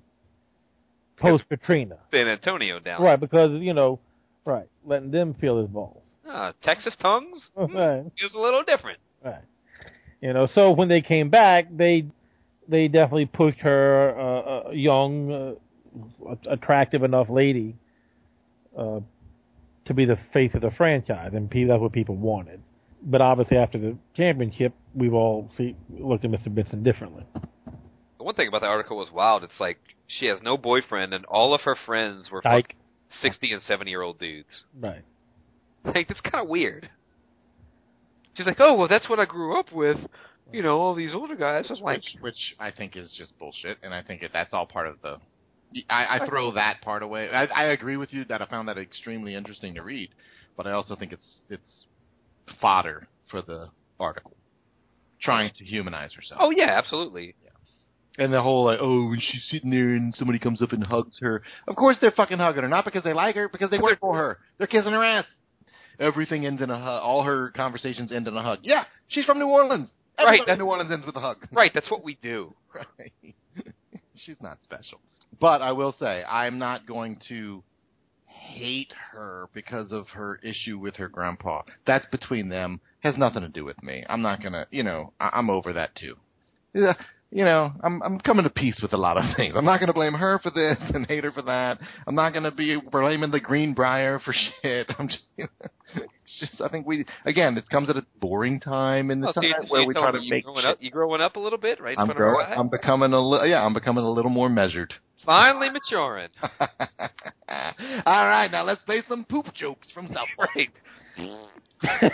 post Katrina. San Antonio down. Right, because you know, right, letting them feel his balls. Ah, Texas tongues? Hmm, Right. it was a little different. Right. You know, so when they came back, they they definitely pushed her, uh, a young, uh, attractive enough lady, uh, to be the face of the franchise, and pe- that's what people wanted. But obviously, after the championship, we've all see, looked at Mister Benson differently. The one thing about the article was wild. It's like she has no boyfriend, and all of her friends were Dyke. fucking sixty and seventy year old dudes. Right. Like, that's kind of weird. She's like, oh, well, that's what I grew up with. You know, all these older guys. I'm like, which, which I think is just bullshit, and I think it, that's all part of the. I, I throw that part away. I, I agree with you that I found that extremely interesting to read, but I also think it's it's fodder for the article, trying to humanize herself. oh yeah, absolutely. And the whole, like, oh, when she's sitting there and somebody comes up and hugs her. Of course they're fucking hugging her, not because they like her, because they work for her. They're kissing her ass. Everything ends in a hug. All her conversations end in a hug. Yeah, she's from New Orleans. Everybody Right. in New Orleans ends with a hug. Right, that's what we do. Right. She's not special. But I will say, I'm not going to hate her because of her issue with her grandpa. That's between them. Has nothing to do with me. I'm not going to, you know, I- I'm over that too. Yeah. You know, I'm I'm coming to peace with a lot of things. I'm not going to blame her for this and hate her for that. I'm not going to be blaming the Greenbrier for shit. I'm just, you know, it's just, I think we, again, it comes at a boring time in the Oh, so time you, so where you we tell try me to you make growing shit. up, you growing up a little bit, right in I'm front growing, of our I'm eyes? becoming a li- yeah, I'm becoming a little more measured. Finally maturing. All right, now let's play some poop jokes from South Park. Right.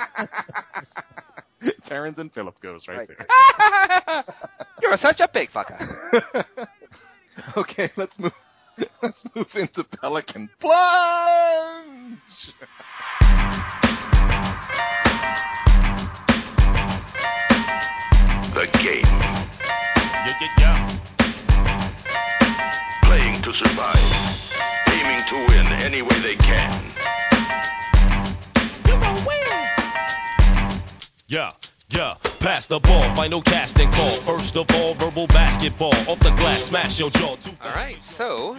Terrence and Phillip goes right, Right. there. You're such a big fucker. Okay, let's move. Let's move into Pelican Plunge. The game. Yeah, yeah, yeah. Playing to survive. Aiming to win any way they can. You gon' win. Yeah, yeah. Pass the ball, final casting call. First of all, verbal basketball. Off the glass, smash your jaw. All right, so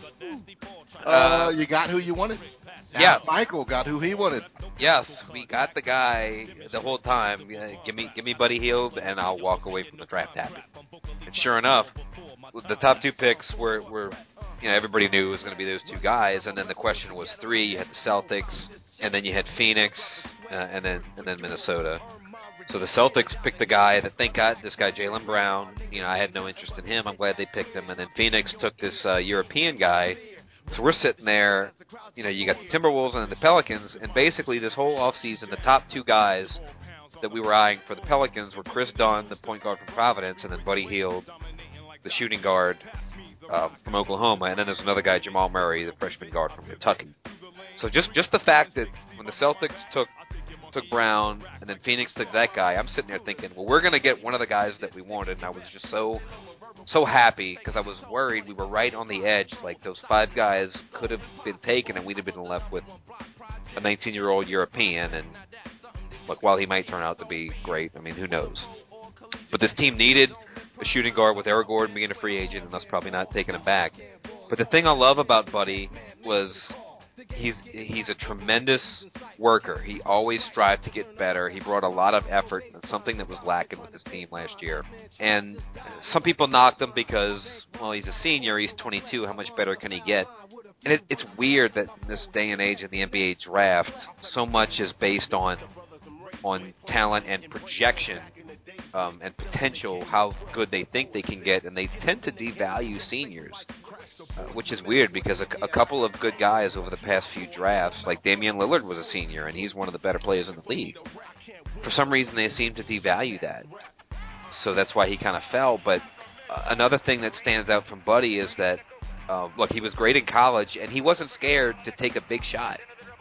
Uh, you got who you wanted? Yeah. Al Michael got who he wanted. yes, we got the guy the whole time. Uh, give me, give me Buddy Hield, and I'll walk away from the draft happy. And sure enough, the top two picks were, were you know, everybody knew it was going to be those two guys, and then the question was three. You had the Celtics, and then you had Phoenix, uh, and then and then Minnesota. So the Celtics picked the guy that they got, this guy Jaylen Brown. You know, I had no interest in him. I'm glad they picked him. And then Phoenix took this uh, European guy. So we're sitting there, you know, you got the Timberwolves and the Pelicans, and basically this whole offseason, the top two guys that we were eyeing for the Pelicans were Chris Dunn, the point guard from Providence, and then Buddy Hield, the shooting guard um, from Oklahoma, and then there's another guy, Jamal Murray, the freshman guard from Kentucky. So just just the fact that when the Celtics took took Brown and then Phoenix took that guy, I'm sitting there thinking, well, we're going to get one of the guys that we wanted, and I was just so so happy because I was worried we were right on the edge. Like those five guys could have been taken, and we'd have been left with a nineteen-year-old European. And look, while he might turn out to be great, I mean, who knows? But this team needed a shooting guard with Eric Gordon being a free agent, and us probably not taking him back. But the thing I love about Buddy was he's he's a tremendous worker. He always strived to get better. He brought a lot of effort, something that was lacking with his team last year. And some people knocked him because, well, he's a senior, he's twenty-two, how much better can he get? And it, it's weird that in this day and age in the N B A draft, so much is based on on talent and projection um, and potential, how good they think they can get, and they tend to devalue seniors. Uh, which is weird because a, a couple of good guys over the past few drafts, like Damian Lillard was a senior, and he's one of the better players in the league. For some reason, they seem to devalue that. So that's why he kind of fell. But uh, another thing that stands out from Buddy is that, uh, look, he was great in college, and he wasn't scared to take a big shot.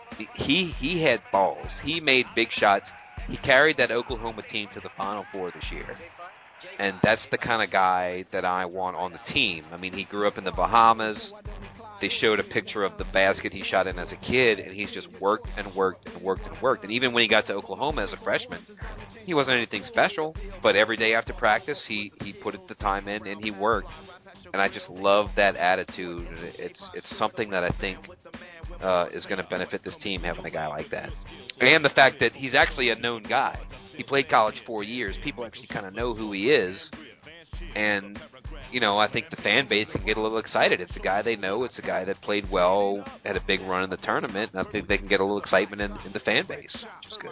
He, he had balls. He made big shots. He carried that Oklahoma team to the Final Four this year. And that's the kind of guy that I want on the team. I mean, he grew up in the Bahamas. They showed a picture of the basket he shot in as a kid, and he's just worked and worked and worked and worked. And even when he got to Oklahoma as a freshman, he wasn't anything special. But every day after practice, he, he put the time in and he worked. And I just love that attitude. It's it's something that I think uh, is going to benefit this team, having a guy like that. And the fact that he's actually a known guy. He played college four years. People actually kind of know who he is. And you know, I think the fan base can get a little excited. It's a guy they know. It's a guy that played well, had a big run in the tournament, and I think they can get a little excitement in, in the fan base, which is good.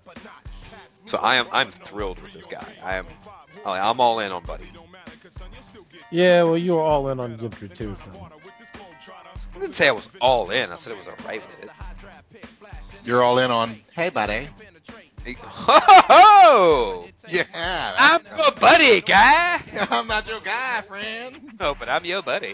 So I am I'm thrilled with this guy. I am I'm all in on Buddy. Yeah, well, you were all in on Gentry too. So. I didn't say I was all in. I said it was alright with it. You're all in on, hey, buddy. Ho, ho, ho! Yeah. I'm your buddy, guy. I'm not your guy, friend. No, but I'm your buddy.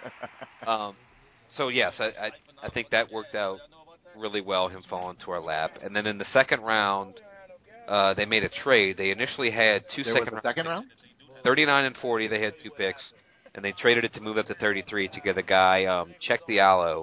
um, so, yes, I, I, I think that worked out really well, him falling to our lap. And then in the second round, uh, they made a trade. They initially had two there second, was a second round? thirty-nine and forty, they had two picks. And they traded it to move up to thirty-three to get a guy, um, Check Diallo.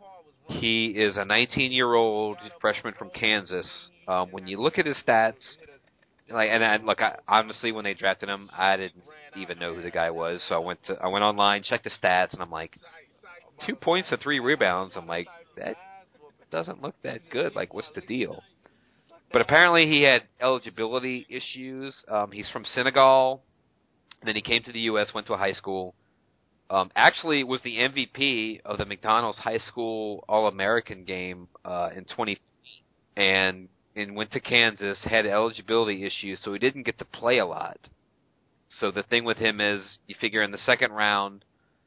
He is a nineteen-year-old freshman from Kansas. Um, when you look at his stats, like, and, and look, I, honestly, when they drafted him, I didn't even know who the guy was. So I went to, I went online, checked the stats, and I'm like, two points to three rebounds. I'm like, that doesn't look that good. Like, what's the deal? But apparently, he had eligibility issues. Um, he's from Senegal. Then he came to the U S, went to a high school. Um, actually, was the M V P of the McDonald's High School All-American game uh, in twenty and and went to Kansas, had eligibility issues, so he didn't get to play a lot. So the thing with him is, you figure in the second round,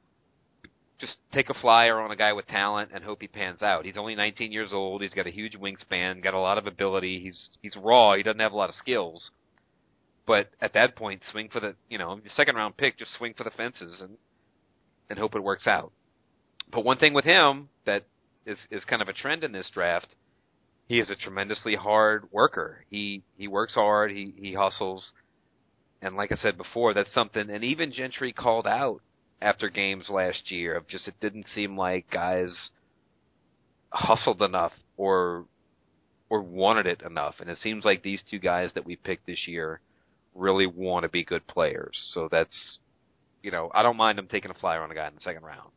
just take a flyer on a guy with talent and hope he pans out. He's only nineteen years old. He's got a huge wingspan, got a lot of ability. He's he's raw. He doesn't have a lot of skills. But at that point, swing for the, you know, the second round pick, just swing for the fences and and hope it works out. But one thing with him that is is kind of a trend in this draft, he is a tremendously hard worker. He he works hard, he he hustles, and like I said before, that's something, and even Gentry called out after games last year of just, it didn't seem like guys hustled enough or or wanted it enough. And it seems like these two guys that we picked this year really want to be good players. So that's, you know, I don't mind them taking a flyer on a guy in the second round.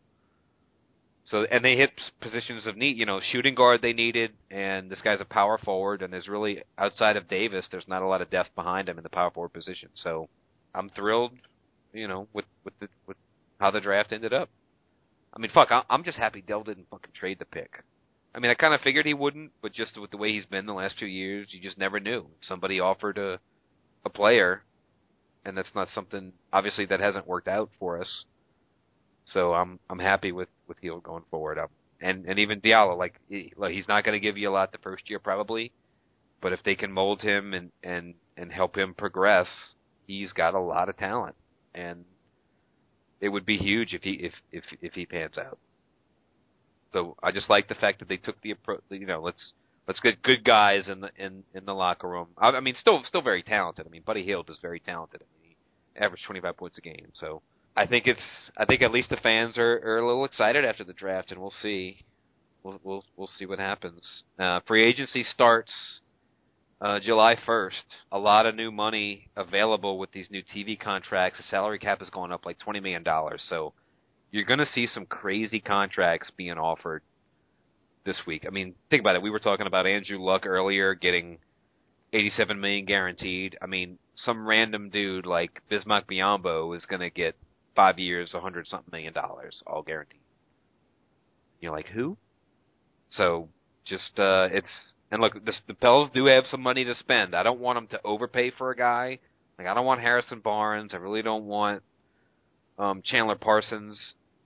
So, and they hit positions of need, you know, shooting guard they needed, and this guy's a power forward, and there's really, outside of Davis, there's not a lot of depth behind him in the power forward position. So I'm thrilled, you know, with, with the, with how the draft ended up. I mean, fuck, I'm just happy Dell didn't fucking trade the pick. I mean, I kind of figured he wouldn't, but just with the way he's been the last two years, you just never knew. Somebody offered a, a player, and that's not something, obviously, that hasn't worked out for us. So I'm I'm happy with, with Hield going forward. Um, and, and even Diallo, like, he, like he's not going to give you a lot the first year probably, but if they can mold him and, and, and help him progress, he's got a lot of talent. And it would be huge if he if, if, if he pans out. So I just like the fact that they took the approach, you know, let's let's get good guys in the in, in the locker room. I, I mean, still still very talented. I mean, Buddy Hield is very talented. I mean, he averaged twenty-five points a game. So I think it's I think at least the fans are, are a little excited after the draft, and we'll see we'll we'll, we'll see what happens. Uh, free agency starts uh, July first. A lot of new money available with these new T V contracts. The salary cap is going up like twenty million dollars. So you're going to see some crazy contracts being offered this week. I mean, think about it. We were talking about Andrew Luck earlier getting eighty-seven million dollars guaranteed. I mean, some random dude like Bismack Biyombo is going to get five years, a hundred something million dollars, all guaranteed. You're like, who? So just uh, it's and look, the, the Pels do have some money to spend. I don't want them to overpay for a guy. Like, I don't want Harrison Barnes. I really don't want um, Chandler Parsons.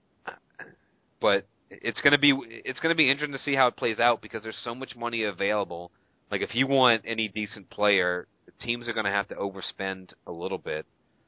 But it's gonna be it's gonna be interesting to see how it plays out because there's so much money available. Like, if you want any decent player, the teams are gonna have to overspend a little bit.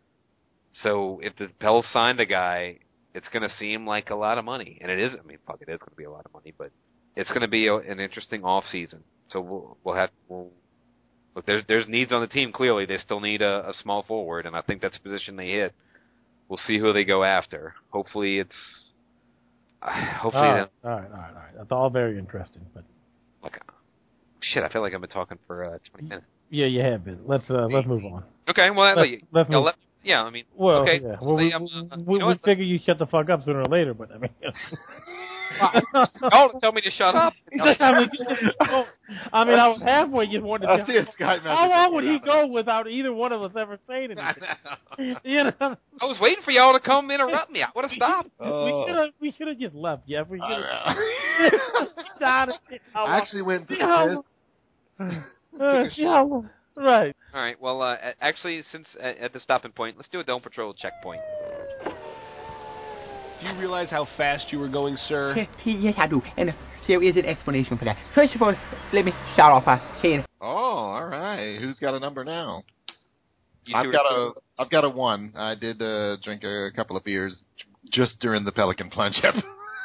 So if the Pels signed a guy, it's gonna seem like a lot of money, and it is. I mean, fuck, it is gonna be a lot of money, but it's gonna be a, an interesting off season. So we'll we'll have we'll look. There's there's needs on the team. Clearly, they still need a, a small forward, and I think that's the position they hit. We'll see who they go after. Hopefully, it's. Hopefully, all right, all right, all right, all right. That's all very interesting, but okay. Shit, I feel like I've been talking for uh, twenty minutes. Yeah, you have been. Let's uh, let's move on. Okay, well, let's, you, let's you know, move. let, yeah, I mean, well, okay. yeah. Well, see, we, uh, we, you know we figure you shut the fuck up sooner or later, but I mean, Don't tell me to shut up. I mean, I mean, I was halfway just wanted to I see a Skype message. How long would he go without either one of us ever saying anything? You know? I was waiting for y'all to come interrupt me. I would have stopped. We should have we should have just left, Jeff. We should have. I actually went to the uh, yeah, right. All right. Well, uh, actually, since uh, at the stopping point, let's do a Dome Patrol checkpoint. Do you realize how fast you were going, sir? Yes, I do. And there is an explanation for that. First of all, let me start off by saying... Oh, all right. Who's got a number now? You I've got a, I've got a one. I did uh, drink a couple of beers just during the Pelican Plunge episode.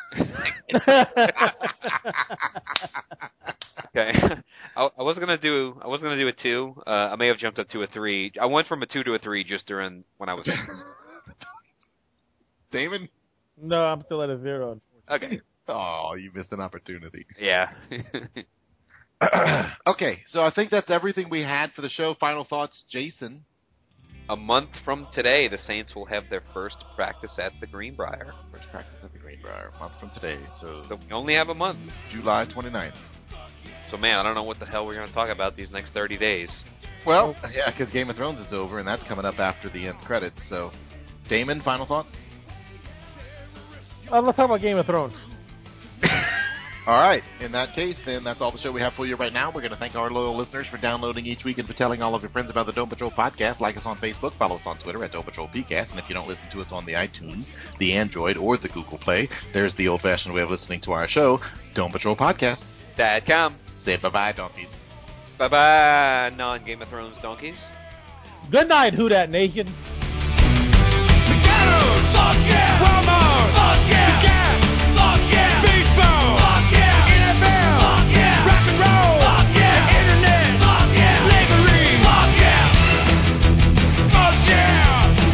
Okay, I, I was gonna do. I was gonna do a two. Uh, I may have jumped up to a three. I went from a two to a three just during when I was. Damon? No, I'm still at a zero. Okay. Oh, you missed an opportunity. Yeah. Okay, so I think that's everything we had for the show. Final thoughts, Jason. A month from today, the Saints will have their first practice at the Greenbrier. First practice at the Greenbrier, a month from today. So, so we only have a month. July twenty-ninth. So, man, I don't know what the hell we're going to talk about these next thirty days. Well, yeah, because Game of Thrones is over, and that's coming up after the end credits. So, Damon, final thoughts? Uh, let's talk about Game of Thrones. All right. In that case, then, that's all the show we have for you right now. We're going to thank our loyal listeners for downloading each week and for telling all of your friends about the Dome Patrol podcast. Like us on Facebook, follow us on Twitter at Dome Patrol P C A S T, and if you don't listen to us on the iTunes, the Android, or the Google Play, there's the old-fashioned way of listening to our show, Dome Patrol Podcast. Dad, come. Say bye-bye, donkeys. Bye-bye, non-Game of Thrones donkeys. Good night, Who Dat Nation. McDonald's! Fuck yeah! Walmart! Fuck yeah! Gas! Fuck yeah! Baseball! Fuck yeah! N F L! Fuck yeah! Rock and roll! Fuck yeah! The internet! Fuck yeah! Slavery! Fuck yeah! Fuck yeah!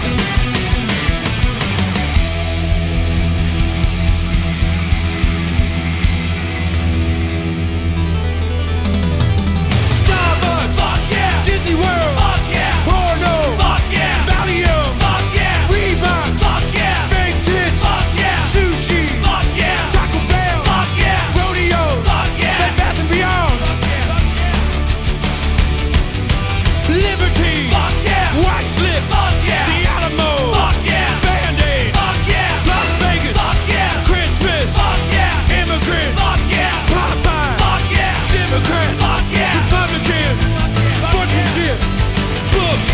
Starbucks! Fuck yeah! Disney World! Fuck yeah! Porno! Fuck yeah! Valium! Fuck yeah! Reebok! Fuck yeah! Fake tits! Fuck yeah! Sushi! Fuck yeah! Taco Bell! Fuck yeah! Rodeos! Fuck yeah! Bed Bath and Beyond! Fuck yeah! Liberty! Fuck yeah! White Slips! Fuck yeah! The Alamo! Fuck yeah! Band-Aids! Fuck yeah! Las Vegas! Fuck yeah! Christmas! Fuck yeah! Immigrants! Fuck yeah! Popeye! Fuck yeah! Democrats! Fuck yeah! Republicans! Sportsmanship! Books!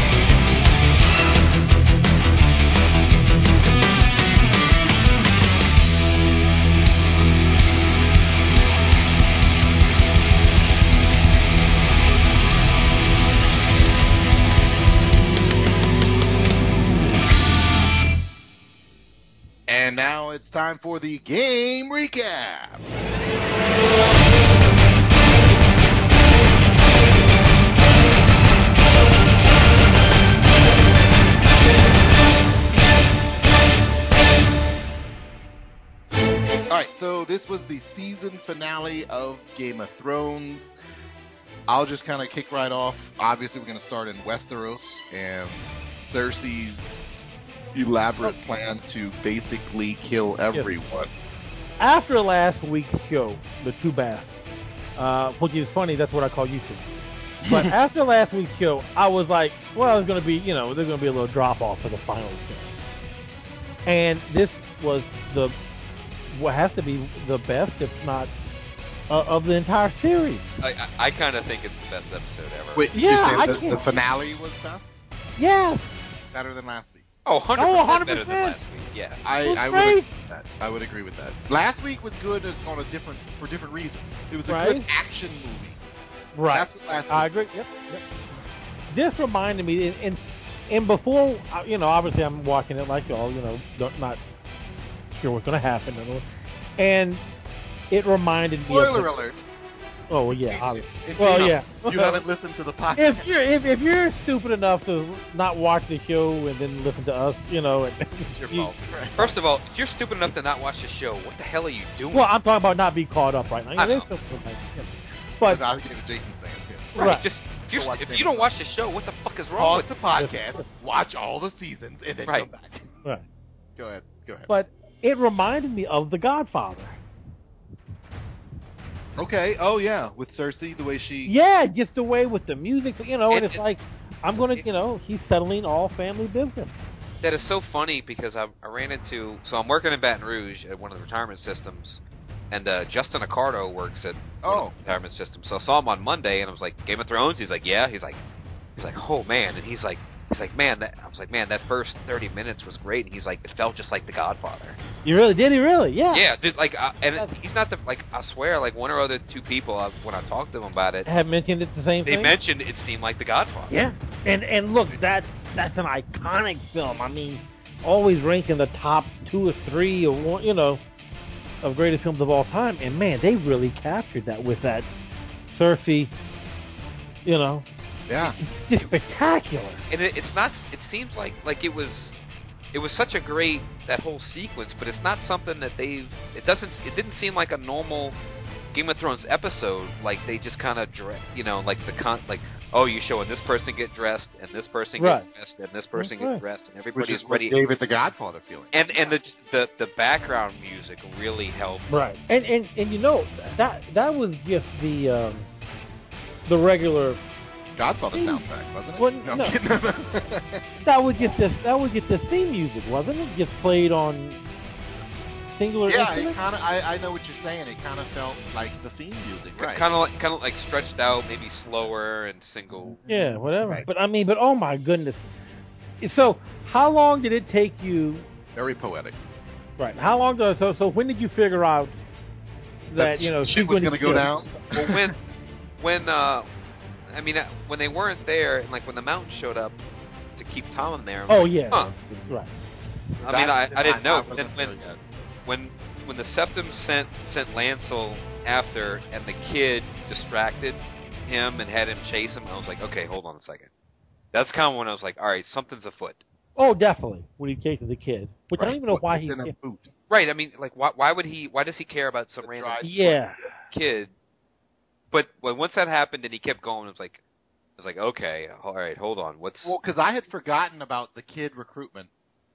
And now it's time for the game recap. All right, so this was the season finale of Game of Thrones. I'll just kind of kick right off. Obviously, we're going to start in Westeros and Cersei's elaborate plan to basically kill everyone. After last week's show, The Two Bastards, uh, which is funny, that's what I call you two. But after last week's show, I was like, well, there's going to be, you know, there's going to be a little drop-off for the final show. And this was the, what has to be the best, if not, uh, of the entire series. I, I, I kind of think it's the best episode ever. Wait, yeah, you I the, the finale was best? Yes. Better than last week. Oh, one hundred percent, oh, one hundred percent better than last week, yeah. I, I would agree with that. I would agree with that. Last week was good on a different for different reasons. It was a right? good action movie. Right. That's what last week I agree. Yep. Yep. This reminded me, and, and and before, you know, obviously I'm watching it like y'all, you know, don't, not sure what's going to happen, and it reminded me. Spoiler of the, alert. Oh well, yeah, obviously. If Well, you, yeah. You haven't listened to the podcast. If you're if, if you're stupid enough to not watch the show and then listen to us, you know, and It's your you- fault. First of all, if you're stupid enough to not watch the show, what the hell are you doing? Well, I'm talking about not being caught up right now. I There's know. some- some- yeah. But I was getting what Jason's saying too. right, right. just if, you're, Go watch if Game you of don't watch the show, what the fuck is Pause wrong with the podcast, watch all the seasons, and then Right. come back. right. Go ahead. Go ahead. But it reminded me of The Godfather. Okay. Oh yeah, with Cersei, the way she. Yeah, just the way with the music, you know, and, And it's it- like I'm gonna, you know, he's settling all family business. That is so funny because I, I ran into so I'm working in Baton Rouge at one of the retirement systems, and uh, Justin Accardo works at one Oh. of the retirement systems. So I saw him on Monday, and I was like, Game of Thrones. He's like, yeah. He's like, he's like, oh man, and he's like, he's like, man. That, I was like, man, that first thirty minutes was great. And he's like, it felt just like The Godfather. You really did, he really, yeah. Yeah, dude, like, uh, and it, he's not the like. I swear, like one or other two people uh, when I talked to him about it, Have mentioned it's the same they thing. mentioned it seemed like The Godfather. Yeah, and and look, that's that's an iconic film. I mean, always ranked in the top two or three or one, you know, of greatest films of all time. And man, they really captured that with that Cersei, you know, Yeah. it's just spectacular. And it, it's not. It seems like like it was. It was such a great that whole sequence, but it's not something that they've. It doesn't. It didn't seem like a normal Game of Thrones episode. Like they just kind of, you know, like the con, like oh, you showing this person get dressed and this person Right. get dressed and this person That's get right. dressed and Which everybody's is what ready. gave it the Godfather feeling. And and the the the background music really helped. Right, and and and you know that that was just the um, the regular. Godfather soundtrack, wasn't it? Well, I'm no. kidding. That was just the that was just the theme music, wasn't it? Just played on singular yeah, it instruments. kind of. I, I know what you're saying. It kind of felt like the theme music, right? Kind of like kind of like stretched out, maybe slower and single. Yeah, whatever. Right. But I mean, but oh my goodness. So, how long did it take you? Very poetic. Right. How long did so so when did you figure out that, you know, shit was going going to go down. Well, when when uh, I mean, uh, when they weren't there, and like when the mountain showed up to keep Tom there. I'm Oh like, yeah. Huh. Right. I mean, I, I didn't know. I Then wasn't when there yet. when when the Septum sent sent Lancel after, and the kid distracted him and had him chase him, I was like, okay, hold on a second. That's kind of when I was like, all right, something's afoot. Oh, definitely. When he chases the kid, which I don't even know why What's he. in a boot? Right. I mean, like, why why would he? Why does he care about some random Yeah. kid? But when once that happened and he kept going, it was like, I was like, okay, all right, hold on, what's? Well, because I had forgotten about the kid recruitment.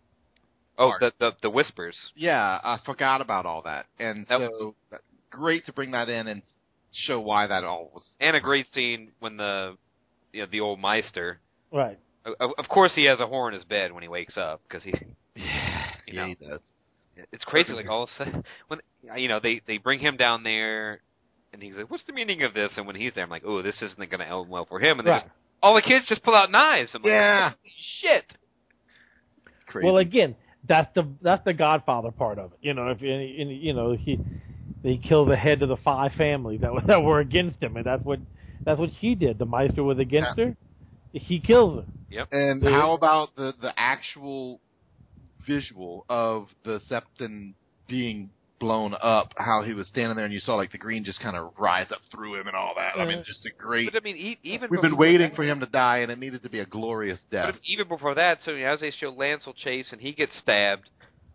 oh, part. the, the the whispers. Yeah, I forgot about all that, and That so great to bring that in and show why that all was. And a great scene when the you know, the old Meister. Right. Of, of course, he has a whore in his bed when he wakes up because he. Yeah, You yeah, know. he does. It's crazy. Like all of a sudden, when you know they they bring him down there, and he's like, "What's the meaning of this?" And when he's there, I'm like, "Oh, this isn't going to end well for him." And then Right. just, all the kids just pull out knives. I'm like, Yeah. "Holy shit!" Crazy. Well, again, that's the that's the Godfather part of it. You know, if any, any you know he he kills the head of the five families that were, that were against him, and that's what that's what she did. The Meister was against Yeah. her. He kills her. Yep. And Yeah. how about the the actual visual of the Septon being blown up? How he was standing there, and you saw like the green just kind of rise up through him and all that. I mean, just a great. But I mean, e- even We've been before waiting that- for him to die, and it needed to be a glorious death. But even before that, so you know, as they show Lancel chase and he gets stabbed,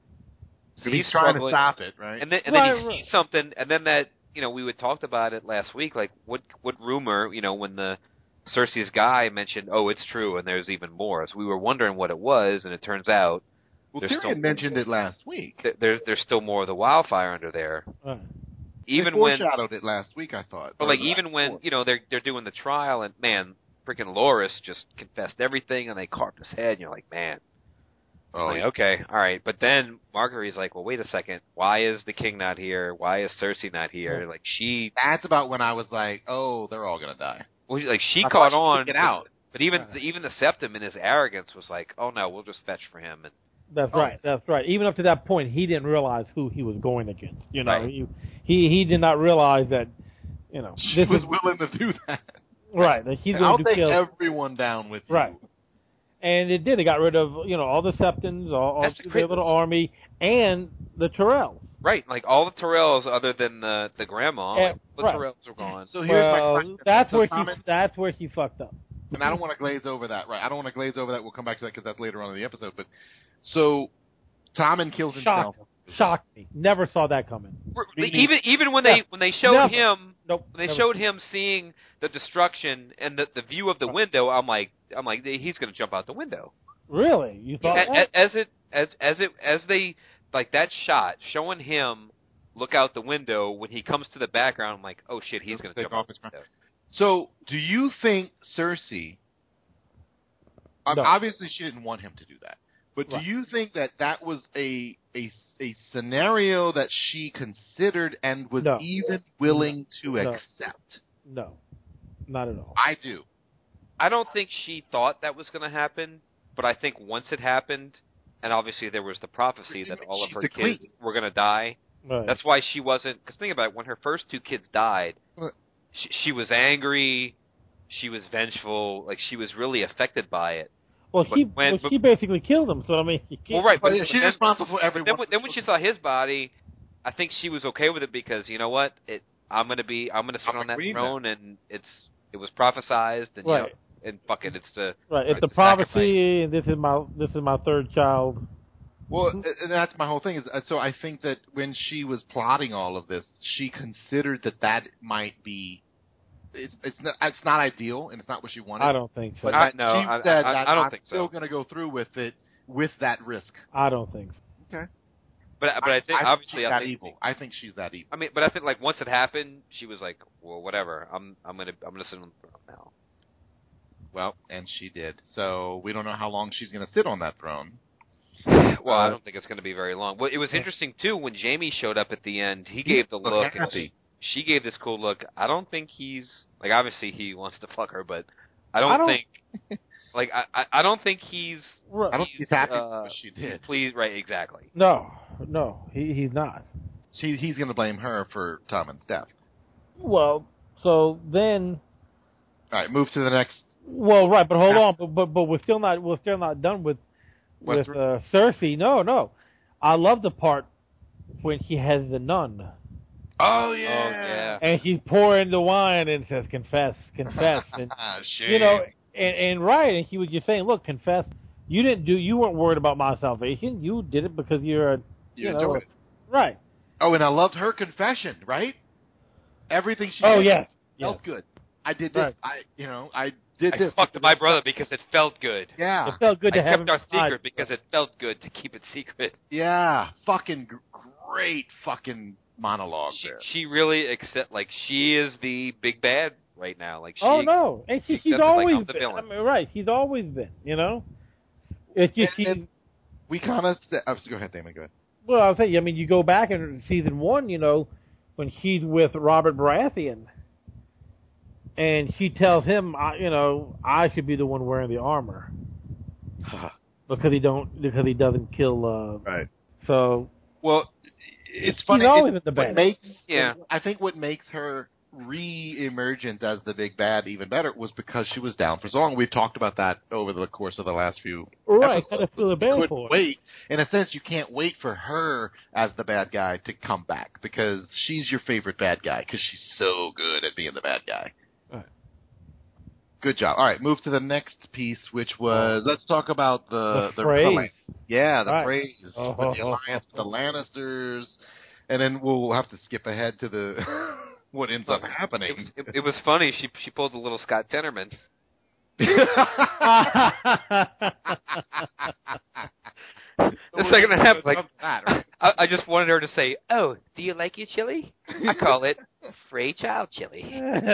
so he's, trying to struggling. stop it, right? And then and Right, then he right. sees something, and then that you know we would talked about it last week. Like what what rumor you know when the Cersei's guy mentioned, oh, it's true, and there's even more. So we were wondering what it was, and it turns out well, there's Tyrion still- mentioned it last week. th- there's there's still more of the wildfire under there. Right. Even they when, foreshadowed it last week, I thought. but Or like the even last when before. you know they're they're doing the trial, and man, freaking Loras just confessed everything, and they carved his head, and you're like, man. Oh, Like, yeah. okay, all right, but then Marguerite's like, well, wait a second. Why is the king not here? Why is Cersei not here? Right. Like she, That's about when I was like, oh, they're all gonna die. well, like she I caught thought on. she'd Get out. But even Right. even the Septum in his arrogance was like, oh no, we'll just fetch for him. And That's Oh. right. That's right. Even up to that point, he didn't realize who he was going against. You know, Right. he, he he did not realize that. You know, She this was is willing to do that. right. That he's And I'll going to take kill. everyone down with you. Right. And it did. It got rid of you know all the Septons, all, all That's the their crazy- little army, and the Tyrells. right, like all the Tyrells other than the the grandma, Yeah, like, the right. Tyrells are gone. So here's my Well, question. that's So where Thomas- he that's where he fucked up. and I don't want to glaze over that, right? I don't want to glaze over that. We'll come back to that because that's later on in the episode. But so Tommen kills himself. Shocked, shocked me. Never saw that coming. Even even when Yeah. they when they showed Never. him Nope. when they never. showed him seeing the destruction and the the view of the window, I'm like I'm like he's going to jump out the window. Really, you thought A- that? a- as it as as it as they like that shot showing him look out the window. When he comes to the background, I'm like, oh shit, he's going to Take jump off off his the window. So, do you think Cersei? Um, No. Obviously, she didn't want him to do that. But Right. do you think that that was a a a scenario that she considered and was No. even willing to No. accept? No, not at all. I do. I don't think she thought that was going to happen, but I think once it happened, and obviously there was the prophecy that all of She's her the kids queen. were going to die. Right. That's why she wasn't. Because think about it, when her first two kids died, What? she, she was angry, she was vengeful, like she was really affected by it. well, but she when- well, but- she basically killed him. So I mean, you can't. Well, right, but, But but she's then, responsible for but everyone. then, when- then when she saw his body, I think she was okay with it because you know what, it I'm gonna be I'm gonna sit I'm on that agreeing throne, and it's it was prophesized, and Right. you know, and fuck it, it's the Right. It's it's the a sacrifice. prophecy, and this is my this is my third child. Well, and that's my whole thing. Is uh, so I think that when she was plotting all of this, she considered that that might be. It's it's not it's not ideal, and it's not what she wanted. I don't think so. But I- that no, she I- said I- that I don't I'm think so. still going to go through with it with that risk. I don't think so. Okay. But but I think obviously she's I that think evil. I think she's that evil. I mean, but I think like once it happened, she was like, well, whatever. I'm I'm gonna I'm gonna sit on the throne now. Well, and she did. So we don't know how long she's going to sit on that throne. Well, I Uh, don't think it's going to be very long. Well, it was interesting too when Jamie showed up at the end. He gave the looked look, and happy. she, she gave this cool look. I don't think he's like obviously he wants to fuck her, but I don't, I don't- think like I, I I don't think he's Right. I don't think he's happy with uh, what she did. Please, right? Exactly. No, no, he he's not. She, he's going to blame her for Tommen's death. Well, so then, All right, move to the next. well, right, but hold on, but but but we're still not we're still not done with with Westeros? uh, Cersei. No, no, I love the part when she has the nun Oh Oh yeah. and she's pouring the wine and says, "Confess, confess," and Shame. you know, and, and right, and he was just saying, "Look, confess. You didn't do. You weren't worried about my salvation. You did it because you're a you you know, enjoyed it. right." Oh, and I loved her confession, right? Everything she Oh did yes, felt yes. good. I did this. Right. I, you know, I did I this. fucked my brother because it felt good. Yeah, It felt good I to have kept him our inside. secret because it felt good to keep it secret. yeah. Fucking gr- great fucking monologue She, there. she really accept like she is the big bad right now. Like she Oh no, and she, she she's accepted, like, always I'm the been. villain. I mean, right? She's always been. You know, it's just And- she's. and we kind of. Oh, go ahead, Damon. Go ahead. Well, I'll say. I mean, you go back in season one. You know, when she's with Robert Baratheon, and she tells him, I, you know, I should be the one wearing the armor because he don't because he doesn't kill. Uh, Right. So Well, it's she's funny. always it- in the what bad. makes, Yeah. I think what makes her re-emergence as the big bad even better was because she was down for so long. We've talked about that over the course of the last few right, episodes. kind of feel You bad couldn't for her. wait. In a sense, you can't wait for her as the bad guy to come back because she's your favorite bad guy because she's so good at being the bad guy. Right. Good job. All right, move to the next piece, which was let's talk about the The phrase. yeah, the Right. phrase Oh, with the oh, alliance with the Lannisters, and then we'll have to skip ahead to the what ends up It happening. was, it, it was funny. She she pulled a little Scott Tenorman. The second that happened, like I, I just wanted her to say, "Oh, do you like your chili? I call it Frey Child chili."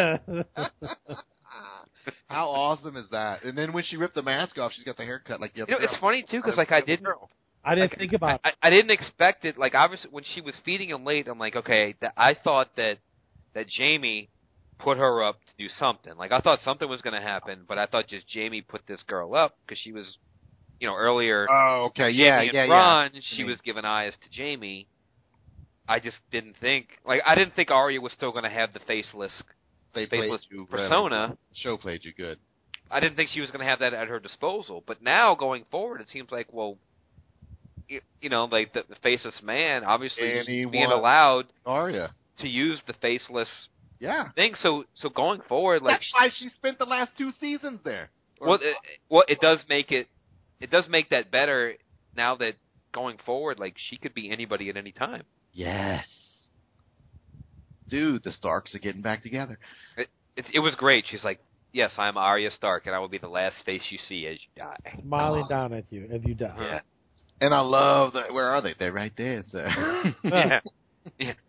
How awesome is that? And then when she ripped the mask off, she's got the haircut like the other You know, it's girl. funny too because like I didn't, I didn't like, think about. I, I didn't expect it. Like obviously, when she was feeding him late, I'm like, okay, that, I thought that that Jamie put her up to do something. Like I thought something was going to happen, but I thought just Jamie put this girl up because she was, you know, earlier. Oh, okay, yeah, Jamie yeah, and yeah. Ron, she Mhm. was giving eyes to Jamie. I just didn't think, like, I didn't think Arya was still going to have the faceless, They played faceless you really persona. good. The show played you good. I didn't think she was going to have that at her disposal. But now, going forward, it seems like, well, you, you know, like the, the faceless man, obviously, she's being Anyone- allowed Arya. to use the faceless Yeah. thing. So, so going forward, like, That's why she spent the last two seasons there. Or- well, it, well, it does make it, it does make that better now that going forward, like, she could be anybody at any time. Yes. Dude, the Starks are getting back together. It, it, it was great. She's like, yes, I'm Arya Stark, and I will be the last face you see as you die. Smiling down at you as you die. Yeah. And I love the, where are they? They're right there. So. yeah. yeah.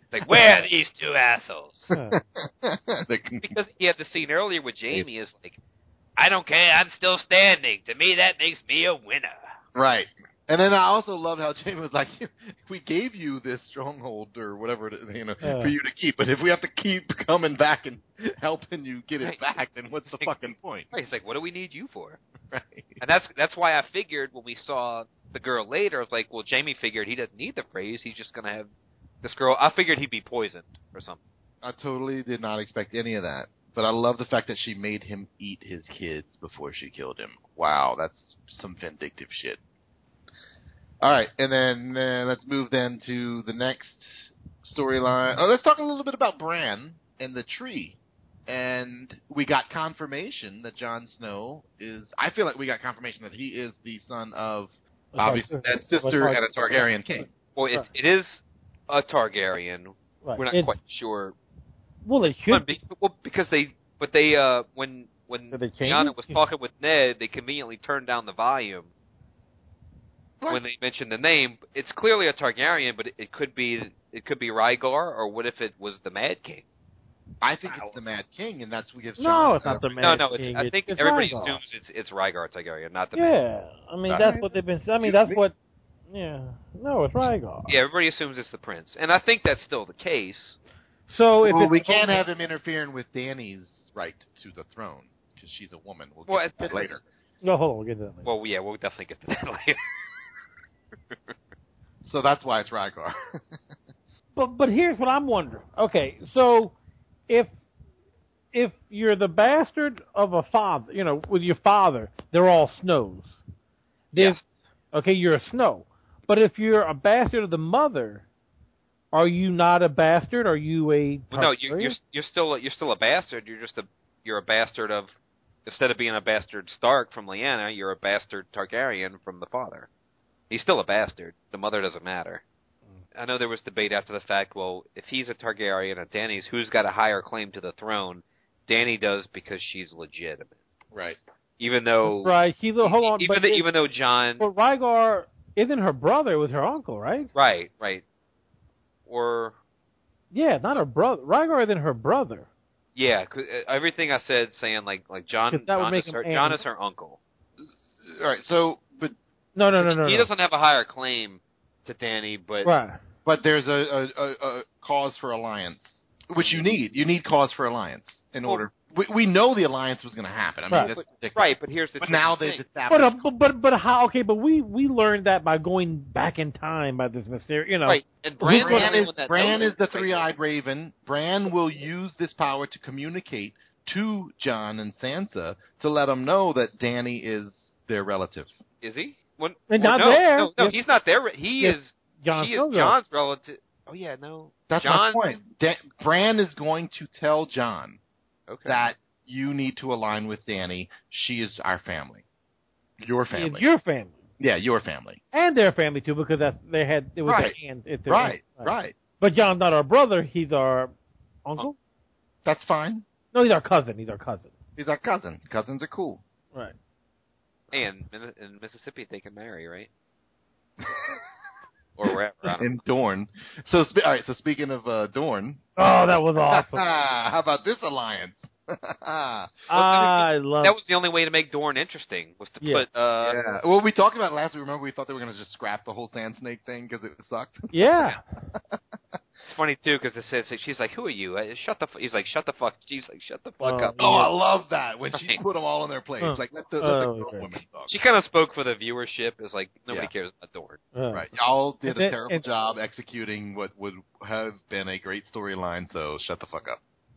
Like, where are these two assholes? The- Because he had the scene earlier with Jamie is like, I don't care, I'm still standing. To me, that makes me a winner. Right. And then I also loved how Jamie was like, we gave you this stronghold or whatever, it is, you know, Uh. for you to keep. But if we have to keep coming back and helping you get it Right. back, then what's the fucking point? Right, he's like, what do we need you for? Right. And that's that's why I figured when we saw the girl later, I was like, well, Jamie figured he doesn't need the praise. He's just going to have this girl. I figured he'd be poisoned or something. I totally did not expect any of that. But I love the fact that she made him eat his kids before she killed him. Wow, that's some vindictive shit. All right, and then uh, let's move then to the next storyline. Oh, let's talk a little bit about Bran and the tree. And we got confirmation that Jon Snow is... I feel like we got confirmation that he is the son of, obviously, that sister and a Targaryen king. Well, it, it is a Targaryen. Right. We're not It's- quite sure. Well, it should Well, be. be- well, because they... But they, uh, when when Did they change Lyanna it? was talking with Ned, they conveniently turned down the volume when they mentioned the name. It's clearly a Targaryen, but it, it could be it could be Rhaegar, or what if it was the Mad King? I think it's the Mad King, and that's what gives No, Jon it's not the No, Mad no. It's, King. I think it's everybody Rhaegar. assumes it's it's Rhaegar Targaryen, not the Mad. Yeah, I mean that's what they've been. I mean that's what. Yeah, no, it's Rhaegar. Yeah, everybody assumes it's the prince, and I think that's still the case. So if Well, it's we can't have him interfering with Dany's right to the throne, because she's a woman. We'll get Well, to that later. No, hold on, we'll get to that later. Well, yeah, we'll definitely get to that later. So that's why it's Rhaegar. But but here's what I'm wondering. Okay, so if if you're the bastard of a father, you know, with your father, they're all Snows. If, Yes. Okay, you're a Snow. But if you're a bastard of the mother, are you not a bastard? Are you a Well, no, you, Targaryen? you're you're still you're still a bastard. You're just a you're a bastard of instead of being a bastard Stark from Lyanna, you're a bastard Targaryen from the father. He's still a bastard. The mother doesn't matter. I know there was debate after the fact. Well, if he's a Targaryen and Dany's, who's got a higher claim to the throne? Dany does because she's legitimate. Right. Even though Right. She, hold on. even but though, it- even though John But Rhaegar isn't her brother. It was her uncle, right? right right or Yeah, not her brother. Rhaegar isn't her brother. yeah, 'cause, uh, everything I said saying like like John 'Cause that would John make is him her, Annie. John is her uncle. All right. So, but No, no, no, no. he no. doesn't have a higher claim to Dany, but Right. but there's a, a, a, a cause for alliance, which you need. You need cause for alliance in Well- order. We, we know the alliance was going to happen. I mean, Right. that's ridiculous. right. But here's the But tricky now thing. they've But, established. uh, but but but how? Okay, but we we learned that by going back in time by this mysterious, you know. right, and Bran's the Bran only is, one that Bran knows is the it. three-eyed raven. Bran will use this power to communicate to Jon and Sansa to let them know that Dany is their relative. Is he? When, And well, not no, there. No, no, Yes. he's not there. He Yes, is. Jon she is Snow's John's relative. Oh yeah, no. That's Jon, my point. Da- Bran is going to tell Jon Okay. that you need to align with Dany. She is our family. Your It's family. your family yeah, your family. and their family too, because that's they had it was Right. their hand. It's their Right, hand. right. But John's not our brother. He's our uncle. That's fine. No, he's our cousin. He's our cousin. He's our cousin. Cousins are cool. Right. and in, in Mississippi they can marry, right? Or wherever. I don't know. And Dorne. So, spe- all right. So, speaking of uh, Dorne, Oh, that was awesome. how about this alliance? I love. That was the only way to make Dorne interesting was to Yeah. put. Uh, yeah. Well, we talked about it last week. Remember, we thought they were going to just scrap the whole Sand Snake thing because it sucked. Yeah. It's funny too because it says she's like, "Who are you?" Uh, Shut the. F-. He's like, "Shut the fuck." She's like, "Shut the fuck Oh, up." Oh, I love that when she Right. put them all in their place. Uh, Like let the, let oh, the girl okay. women talk. She kind of spoke for the viewership. It's like nobody Yeah. cares about Dorne. Uh, Right. Y'all did And a then- terrible and- job executing what would have been a great storyline. So shut the fuck up.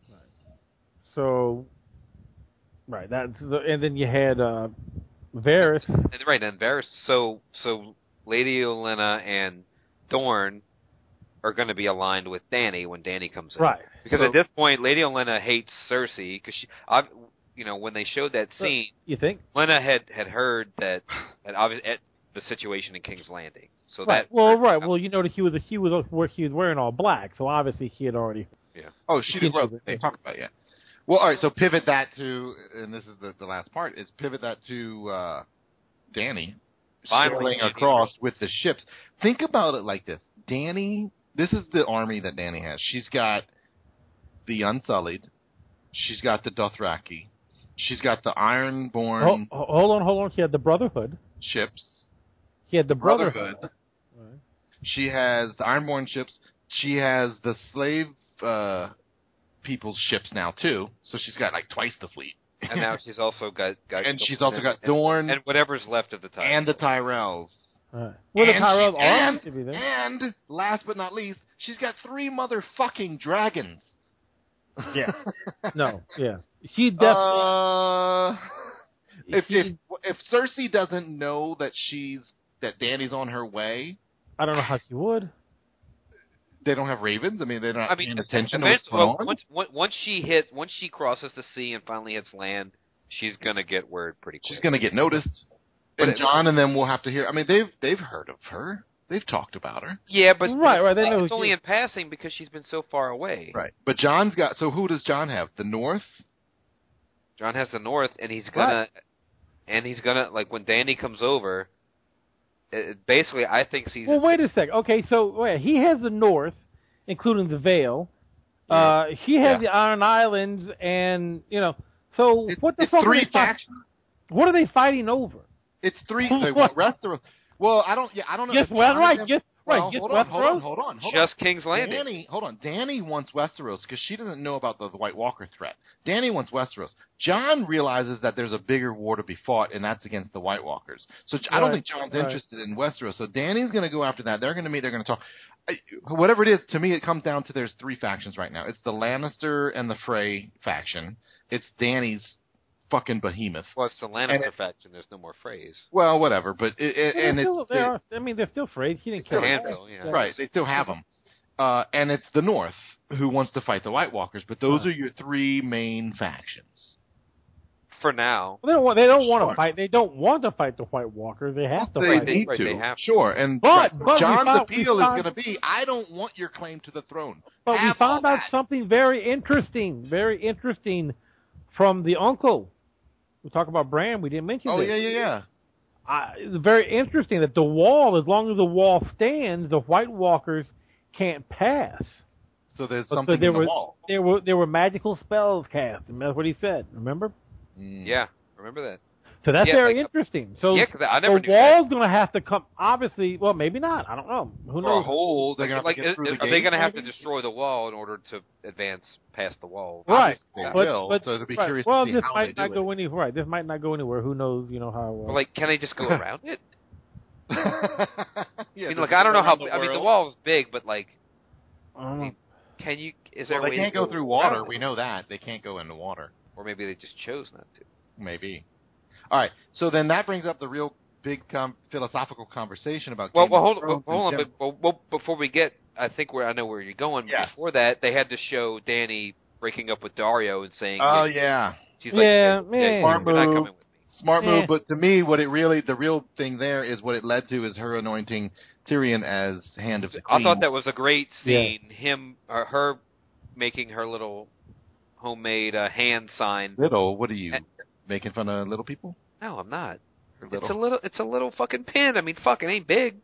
So. Right. That's and then you had uh, Varys. And, right, and Varys. So, so Lady Olenna and Dorne are going to be aligned with Dany when Dany comes in. Right. Because So- at this point, Lady Olenna hates Cersei because she, I've, you know, when they showed that scene, You think? Olenna had had heard that that obviously at the situation in King's Landing. So Right. that Well, right. Well, you know that he was he was where he was wearing all black, so obviously he had already. yeah. Oh, she did. Well, they talked about it, yeah. Well, all right. So pivot that to, and this is the, the last part, is pivot that to uh, Dany Finally, sailing Dany. across with the ships. Think about it like this: Dany this is the army that Dany has. She's got the Unsullied. She's got the Dothraki. She's got the Ironborn. Oh, hold on, hold on. She had the Brotherhood. Ships. She had the, the Brotherhood. Brotherhood. Right. She has the Ironborn ships. She has the slave uh, people's ships now too. So she's got like twice the fleet. And now she's also got, got and she's also got Dorne and whatever's left of the Tyrells and the Tyrells. Right. Well, the Tyrells are and, to be there. And last but not least, she's got three motherfucking dragons. Yeah. No. Yeah. She definitely. Uh, if if if Cersei doesn't know that she's that Dany's on her way, I don't know how she would. They don't have ravens. I mean, they're not I mean, paying attention to what's going well, on. Once, once she hits, once she crosses the sea and finally hits land, she's gonna get word pretty quick. She's gonna get noticed. But and John and them will have to hear. I mean, they've they've heard of her. They've talked about her. Yeah, but right, right. They know it's only in passing because she's been so far away. Right. But John's got. So who does John have? The North. John has the North, and he's gonna, right. and he's gonna like when Dany comes over. It, basically, I think he's. Well, wait a sec. Okay, so wait, he has the North, including the Vale. Yeah. Uh, she has yeah. the Iron Islands, and you know. So it, what the it's fuck three are they factions? What are they fighting over? It's three. Like, what? Westeros. Well, I don't. Yeah, I don't know. Yes, well, right. Yes, well, right. Yes, hold, Westeros. on, hold on. Hold on. Hold Just on. King's Landing. Dany, hold on. Dany wants Westeros because she doesn't know about the, the White Walker threat. Dany wants Westeros. John realizes that there's a bigger war to be fought, and that's against the White Walkers. So I don't right, think John's right. interested in Westeros. So Dany's going to go after that. They're going to meet. They're going to talk. I, whatever it is, to me, it comes down to there's three factions right now. It's the Lannister and the Frey faction. It's Dany's fucking behemoth. Well, it's the Lannister it, faction. There's no more Freys. Well, whatever, but it, it, well, and still, it's. They it, are, I mean, they're still Freys. He didn't kill handle, yeah. Right, they still have them. Uh, and it's the North who wants to fight the White Walkers, but those huh. are your three main factions. For now, well, they don't want. They don't want to fight. They don't want to fight the White Walkers. They have to they fight. Need right, to. They have to. Sure, and but, but John's found, appeal found, is going to be, I don't want your claim to the throne. But have we found out that. something very interesting. Very interesting from the uncle. We talk about Bran. We didn't mention. Oh this. yeah, yeah, yeah. Uh, it's very interesting that the wall, as long as the wall stands, the White Walkers can't pass. So there's but something so there in the were, wall. There were there were magical spells cast, and that's what he said. Remember? Mm. Yeah, remember that. So that's yeah, very like, interesting. So yeah, 'cause I never the knew wall's that. going to have to come. Obviously, well, maybe not. I don't know. Who knows? For a hole, they're like, going to like, the are they going to have to maybe? destroy the wall in order to advance past the wall? Right. They but, will. But, so it'll be right. curious well, to see this how might they not do go any right. This might not go anywhere. Who knows? You know how? Uh, Well, like, can they just go around it? yeah, I mean, like, I don't know how. I mean, the wall's big, but like, I mean, can you? Is there well, a way they can't to go go through water. around? We know that they can't go into water. Or maybe they just chose not to. Maybe. All right. So then that brings up the real big com- philosophical conversation about. Well, Game well, of hold, Thrones well, hold on, and but well, well, before we get, I think where I know where you're going. Yes. Before that, they had to show Dany breaking up with Dario and saying, Oh yeah. She's like, yeah, yeah, yeah. you're not coming with me. Smart Yeah. move, but to me, what it really, the real thing there is what it led to is her anointing Tyrion as Hand of the Queen. I thought that was a great scene. Yeah. Him or her making her little homemade uh, hand sign. Little? What are you and, making fun of little people? No, I'm not. Her little? It's a little. It's a little fucking pin. I mean, fuck, it ain't big.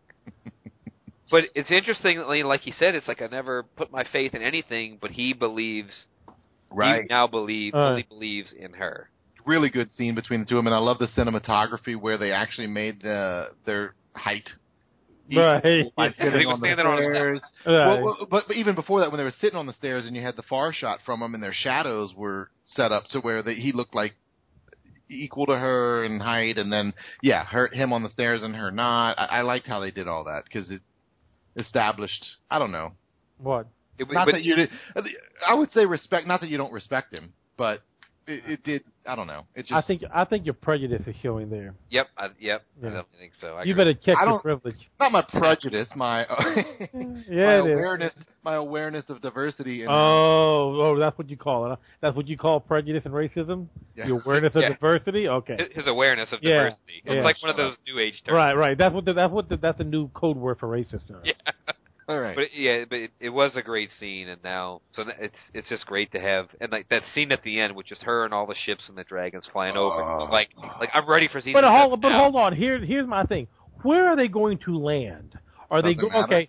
But it's interesting, like he said, it's like I never put my faith in anything, but he believes. Right. He now believes, uh, fully believes in her. Really good scene between the two of them, and I love the cinematography where they actually made the, their height. Right. By Yeah, sitting he was on the standing on his stairs. Right. Well, well, but, but even before that, when they were sitting on the stairs and you had the far shot from them and their shadows were set up to where they, he looked like equal to her in height, and then, yeah, her, him on the stairs and her not. I, I liked how they did all that because it established, I don't know. What? It, Not but, that you did, I would say respect, not that you don't respect him, but it, it did, I don't know. It just, I think I think your prejudice is showing there. Yep. I, yep. Yeah. I don't think so. I You agree. better check I your don't- privilege. not my prejudice, my, uh, Yeah, my it is. awareness, my awareness of diversity. And, Oh, oh, that's what you call it. Huh? That's what you call prejudice and racism. Yeah. Your awareness of Yeah. diversity. Okay. His- His awareness of Yeah. diversity. It's Yeah. like one of those new age terms. Right, right. That's what the, that's what the, that's the new code word for racist. Huh? Yeah. all right. But yeah, but it, it was a great scene, and now so it's it's just great to have, and like that scene at the end, with just her and all the ships and the dragons flying over. It was like like I'm ready for season. But hold, seven but now. hold on. Here, here's my thing. Where are they going to land? Are they Doesn't go, matter. okay?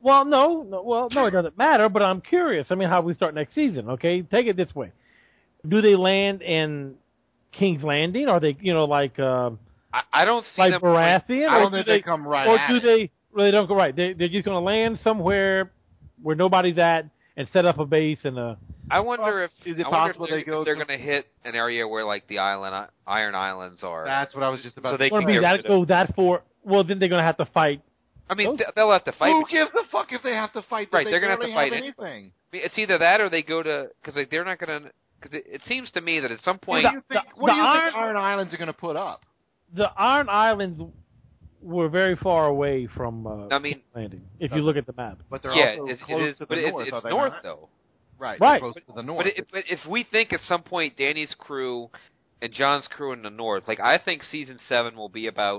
Well, no, no, well, no, it doesn't matter. But I'm curious. I mean, how we start next season? Okay, take it this way: do they land in King's Landing? Are they, you know, like uh, I, I don't see like them. Baratheon, I or don't do think they they come right or at do it. they? Well, they don't go right. They, they're just going to land somewhere where nobody's at and set up a base and a. I wonder if Is it I wonder if possible they're, they go if they're to- going to hit an area where like the island, Iron Islands are. That's what I was just about So to they Want can to be get that rid of- go that for? Well, then they're going to have to fight. I mean, Those- th- they'll have to fight. Who but- gives a fuck if they have to fight? Right, They they're gonna have barely to fight have anyway. anything. I mean, it's either that or they go to because like, they're not going to. Because it, it seems to me that at some point, What do you think, the- what do the you Iron- think Iron Islands are going to put up? The Iron Islands were very far away from uh, I mean- King's Landing. If you look at the map, But they're yeah, also it, close it is, to but the it's, north, it's are they north not? though. Right, Right. they're close to the north. But, it, but if we think at some point Danny's crew and John's crew in the north, like I think season seven will be about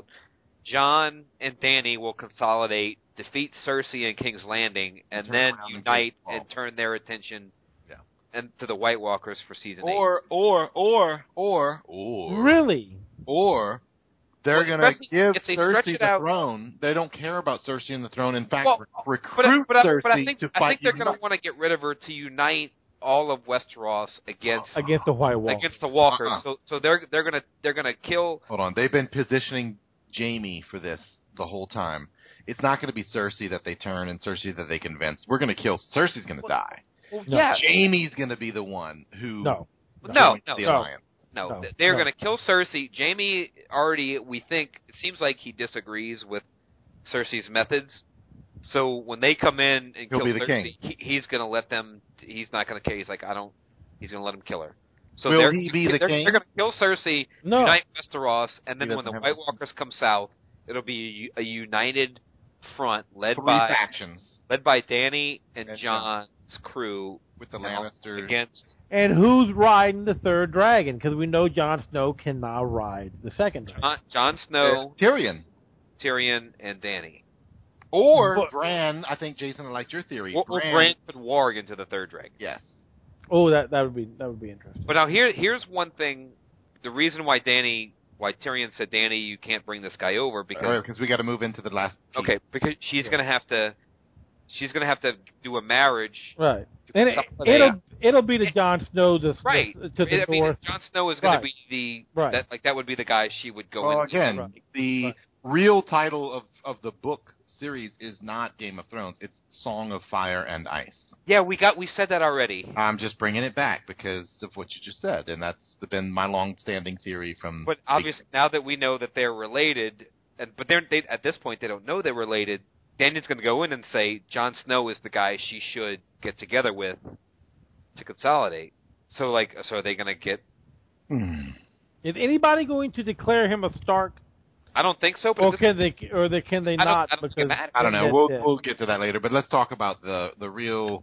John and Danny will consolidate, defeat Cersei in King's Landing, and Turn then around and unite take and the turn their attention Yeah. and to the White Walkers for season eight. or, or, or, or, or, really, or they're Well, going to especially give if they stretch Cersei it the out- throne. They don't care about Cersei and the throne. In fact, Well, rec- But, recruit but, I, Cersei but I think to I fight think they're you. going to want to get rid of her to unite all of Westeros against against the White Wall. against the Walkers. Uh-uh. So so they're they're gonna they're gonna kill. Hold on. They've been positioning Jaime for this the whole time. It's not going to be Cersei that they turn and Cersei that they convince. We're going to kill. Cersei's going to die. Well, No. yeah, Jaime's going to be the one who No, no, joins no, the no. alliance. No, No, th- they're no. going to kill Cersei. Jaime already, we think, it seems like he disagrees with Cersei's methods. So when they come in and He'll kill be the Cersei, king. he, he's going to let them. He's not going to kill. He's like, I don't. He's going to let him kill her. So Will they're, he be the they're, king? They're going to kill Cersei, no. unite Westeros, and then He when the doesn't have White a- Walkers come south, it'll be a, a united front led Three by factions led by Danny and, And John's crew with the you know, Lannisters. against. And who's riding the third dragon? Because we know Jon Snow can now ride the second dragon. Jon, Jon Snow, Tyrion. Tyrion, and Danny. Or But- Bran. I think, Jason, I liked your theory. Or, or Bran. Bran could warg into the third dragon. Yes. Oh, that that would be that would be interesting. But now here here's one thing: the reason why Danny, why Tyrion said, Danny, you can't bring this guy over because Because we got to move into the last piece. okay, because she's Yeah. gonna have to, she's gonna have to do a marriage. Right. to And it, consolidate- it'll it'll be the Jon Snow to, right to the I mean, north. Jon Snow is gonna Right. be the Right. that like that would be the guy she would go Well, into. again, Right. the Right. real title of, of the book series is not Game of Thrones. It's Song of Fire and Ice. Yeah, we got we said that already. I'm just bringing it back because of what you just said, and that's been my long-standing theory from. But obviously, now that we know that they're related, and but they're they, at this point they don't know they're related. Daniel's going to go in and say Jon Snow is the guy she should get together with to consolidate. So like, so are they going to get? Hmm. Is anybody going to declare him a Stark, I don't think so. But or this, can they, or they, can they I don't- not? I don't think because it matters. I don't know. Dead, We'll dead. we'll get to that later. But let's talk about the the real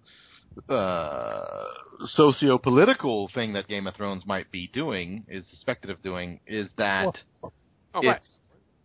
uh, socio-political thing that Game of Thrones might be doing, is suspected of doing, is that Well, oh, right. it's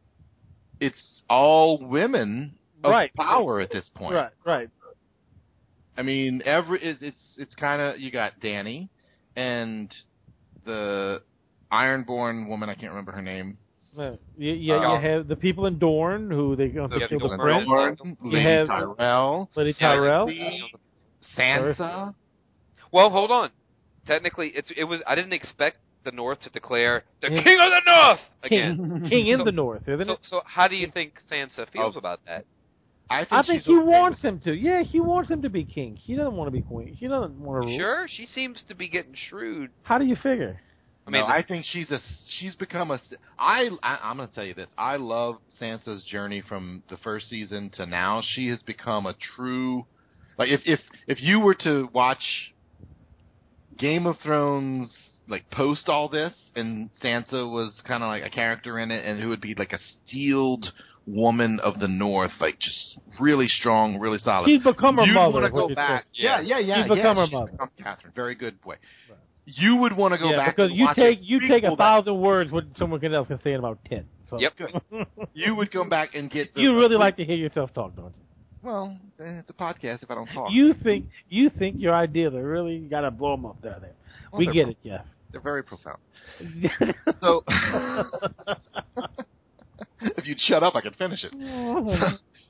it's all women of Right. power at this point. Right, right. I mean, every it's it's, it's kind of, you got Danny and the Ironborn woman. I can't remember her name. Uh, you, you, Uh, you have the people in Dorne who they going The to kill people the in Dorne. prince. Dorne, You Lady have- Tyrell, Lady Tyrell. Cersei, Sansa. Well, hold on. Technically, it's it was. I didn't expect the North to declare the Yeah. King of the North again. King, King in So- the North, isn't So, it? so how do you think Sansa feels Oh. about that? I think, I think she's he okay wants with- him to. Yeah, he wants him to be king. She doesn't want to be queen. She doesn't want to rule. Sure, she seems to be getting shrewd. How do you figure? I mean, no, I think she's a she's become a. I, I I'm going to tell you this. I love Sansa's journey from the first season to now. She has become a true, like if if if you were to watch Game of Thrones, like post all this, and Sansa was kind of like a character in it, and who would be like a steeled woman of the North, like just really strong, really solid. She's become her You'd mother. want to what go you back. said. Yeah, yeah, yeah. She's become yeah. her She's mother. become Catherine. Very good boy. You would want to go yeah, back because and you watch take a you take a prequel that- thousand words what someone else can say in about ten. So. Yep. You would come back and get. The, You really like to hear yourself talk, don't you? Well, eh, it's a podcast if I don't talk. You think you think your ideas are really you got to blow them up there. There, Well, we they're get pro- it, Jeff. They're very profound. So, if you'd shut up, I could finish it.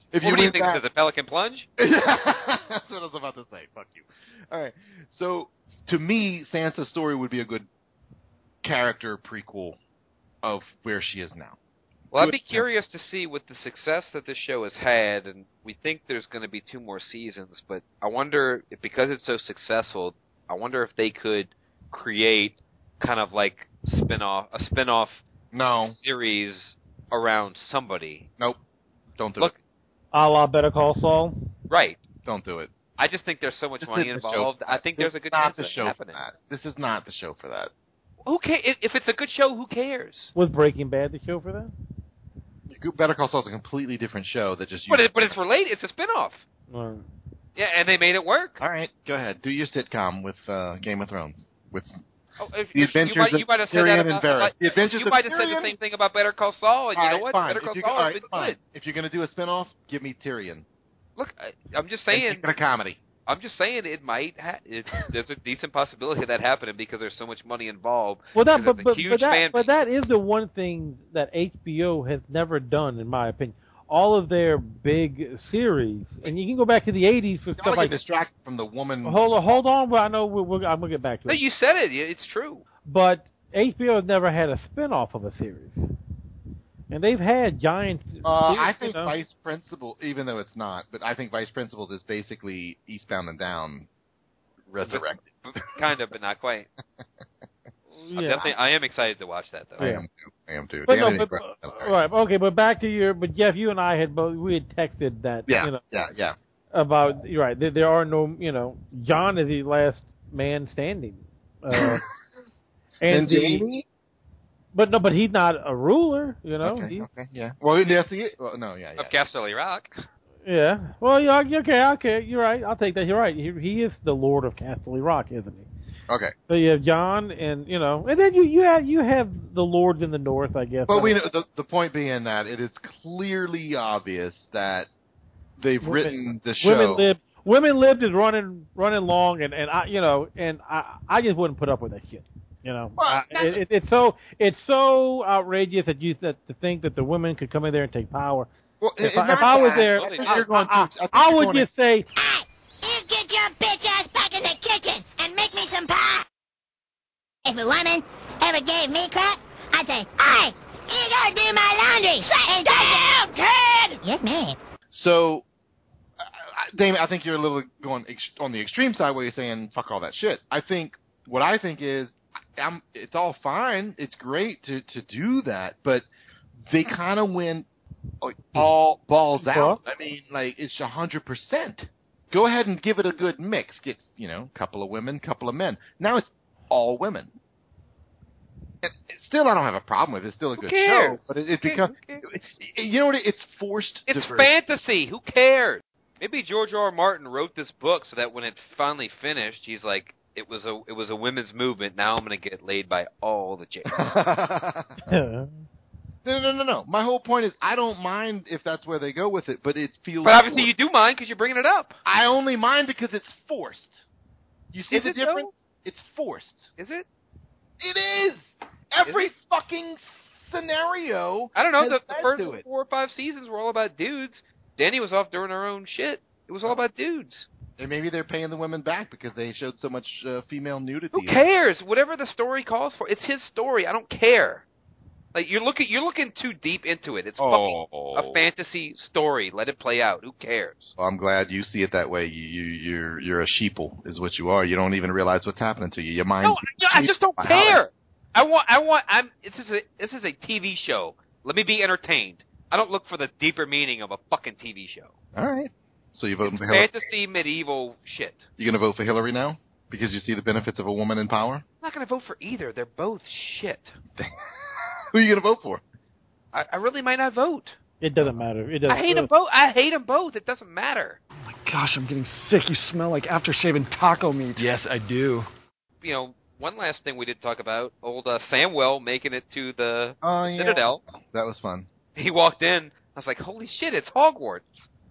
If What do you went think? back- Is it a Pelican Plunge? That's what I was about to say. Fuck you. All right. So, to me, Sansa's story would be a good character prequel of where she is now. Well, I'd be curious to see with the success that this show has had, and we think there's going to be two more seasons, but I wonder if because it's so successful, I wonder if they could create kind of like spin-off, a spin-off no. series around somebody. Nope. Don't do Look, it. A la Better Call Saul. Right. Don't do it. I just think there's so much This money isn't the show involved. for I that. think This there's a is good not chance the of it show happening. for that. This is not the show for that. Who ca- if, if it's a good show, who cares? Was Breaking Bad the show for that? Better Call Saul is a completely different show that just. But it, but it's related. It's a spin-off. Right. Yeah, and they made it work. All right, go ahead. Do your sitcom with uh, Game of Thrones. With Oh, if, The if you Adventures might, of you might have said Tyrion that and about, Varys. about The Adventures you of might have said Tyrion. the same thing about Better Call Saul, and you all know right, what? fine. Better If Call you, Saul all has right, been fine. good. If you're going to do a spinoff, give me Tyrion. Look, I, I'm just And saying. make it a comedy. I'm just saying it might. Ha- it, there's a decent possibility of that happening because there's so much money involved. Well, that because but there's but, a huge but that fan but base. that is the one thing that H B O has never done, in my opinion. All of their big series, and you can go back to the eighties for Don't stuff get like. distracted from the woman. Hold on, hold on. Well, I know we're, we're, I'm gonna get back to No, it. you said it. It's true. But H B O has never had a spin-off of a series, and they've had giant. Uh, I you think know. Vice Principal, even though it's not, but I think Vice Principals is basically Eastbound and Down resurrected. Kind of, but not quite. I'm Yeah. definitely, I am excited to watch that though. I am too. I am too. But The no, Anthony but, Brown- uh, right, okay, but back to your, but Jeff, you and I had both, we had texted that, Yeah, you know, yeah, yeah. about, you're right, there, there are no, you know, John is the last man standing. Uh, and And the, Jamie? but no, but he's not a ruler, you know. Okay, He- okay, yeah. Well, yes, he is. Well, no, yeah, yeah. Of Casterly Rock. Yeah. Well, yeah, okay, okay, you're right. I'll take that. You're right. He, he is the Lord of Casterly Rock, isn't he? Okay. So you have John, and you know, and then you you have you have the lords in the north, I guess. But we know, the the point being that it is clearly obvious that they've Women- written the show. Women lived. Women lived is running running long, and and I you know, and I I just wouldn't put up with that shit. You know, Well, I, that's- it, it, it's so it's so outrageous that you that to think that the women could come in there and take power. Well, If, it's I, if not I was that. there, I think I, you're going I, too- I think I you're would going just say, You get your bitch ass back in the kitchen and make me some pie. If a woman ever gave me crap, I'd say, hey, you gotta do my laundry. Sit down, kid! Yes, ma'am. So, uh, Damon, I think you're a little going ex- on the extreme side where you're saying fuck all that shit. I think what I think is, I'm, it's all fine. It's great to, to do that, but they kind of went all balls out. I mean, like it's a hundred percent. Go ahead and give it a good mix. Get you know, a couple of women, couple of men. Now it's all women. And still, I don't have a problem with it. It's still a Who good cares? show, but it, it Who becomes cares? you know what? It's forced. It's diversity. fantasy. Who cares? Maybe George R. R. Martin wrote this book so that when it finally finished, he's like, it was a it was a women's movement. Now I'm going to get laid by all the chicks. No, no, no, no. My whole point is I don't mind if that's where they go with it, but it feels. But obviously you do mind because you're bringing it up. I only mind because it's forced. You see Is the it, difference? It's forced. Is it? It is. Every Is fucking scenario. I don't know. has The, the led first to it. four or five seasons were all about dudes. Danny was off doing her own shit. It was all about dudes. And maybe they're paying the women back because they showed so much uh, female nudity. Who cares? Whatever the story calls for, it's his story. I don't care. Like you're looking, you're looking too deep into it. It's Oh. fucking a fantasy story. Let it play out. Who cares? Well, I'm glad you see it that way. You, you, you're, you're a sheeple, is what you are. You don't even realize what's happening to you. Your mind. No, I, I just don't care. I want, I want. I'm. This is a, this is a T V show. Let me be entertained. I don't look for the deeper meaning of a fucking T V show. All right. So you're voting for Hillary? Fantasy medieval shit. You going to vote for Hillary now because you see the benefits of a woman in power? I'm not going to vote for either. They're both shit. Who are you going to vote for? I, I really might not vote. it doesn't matter. It doesn't. I hate them both. I hate them both. It doesn't matter. Gosh, I'm getting sick. You smell like after-shaven taco meat. Yes, I do. You know, one last thing we did talk about: old uh, Samwell making it to the Oh, yeah. Citadel. That was fun. He walked in. I was like, "Holy shit! It's Hogwarts!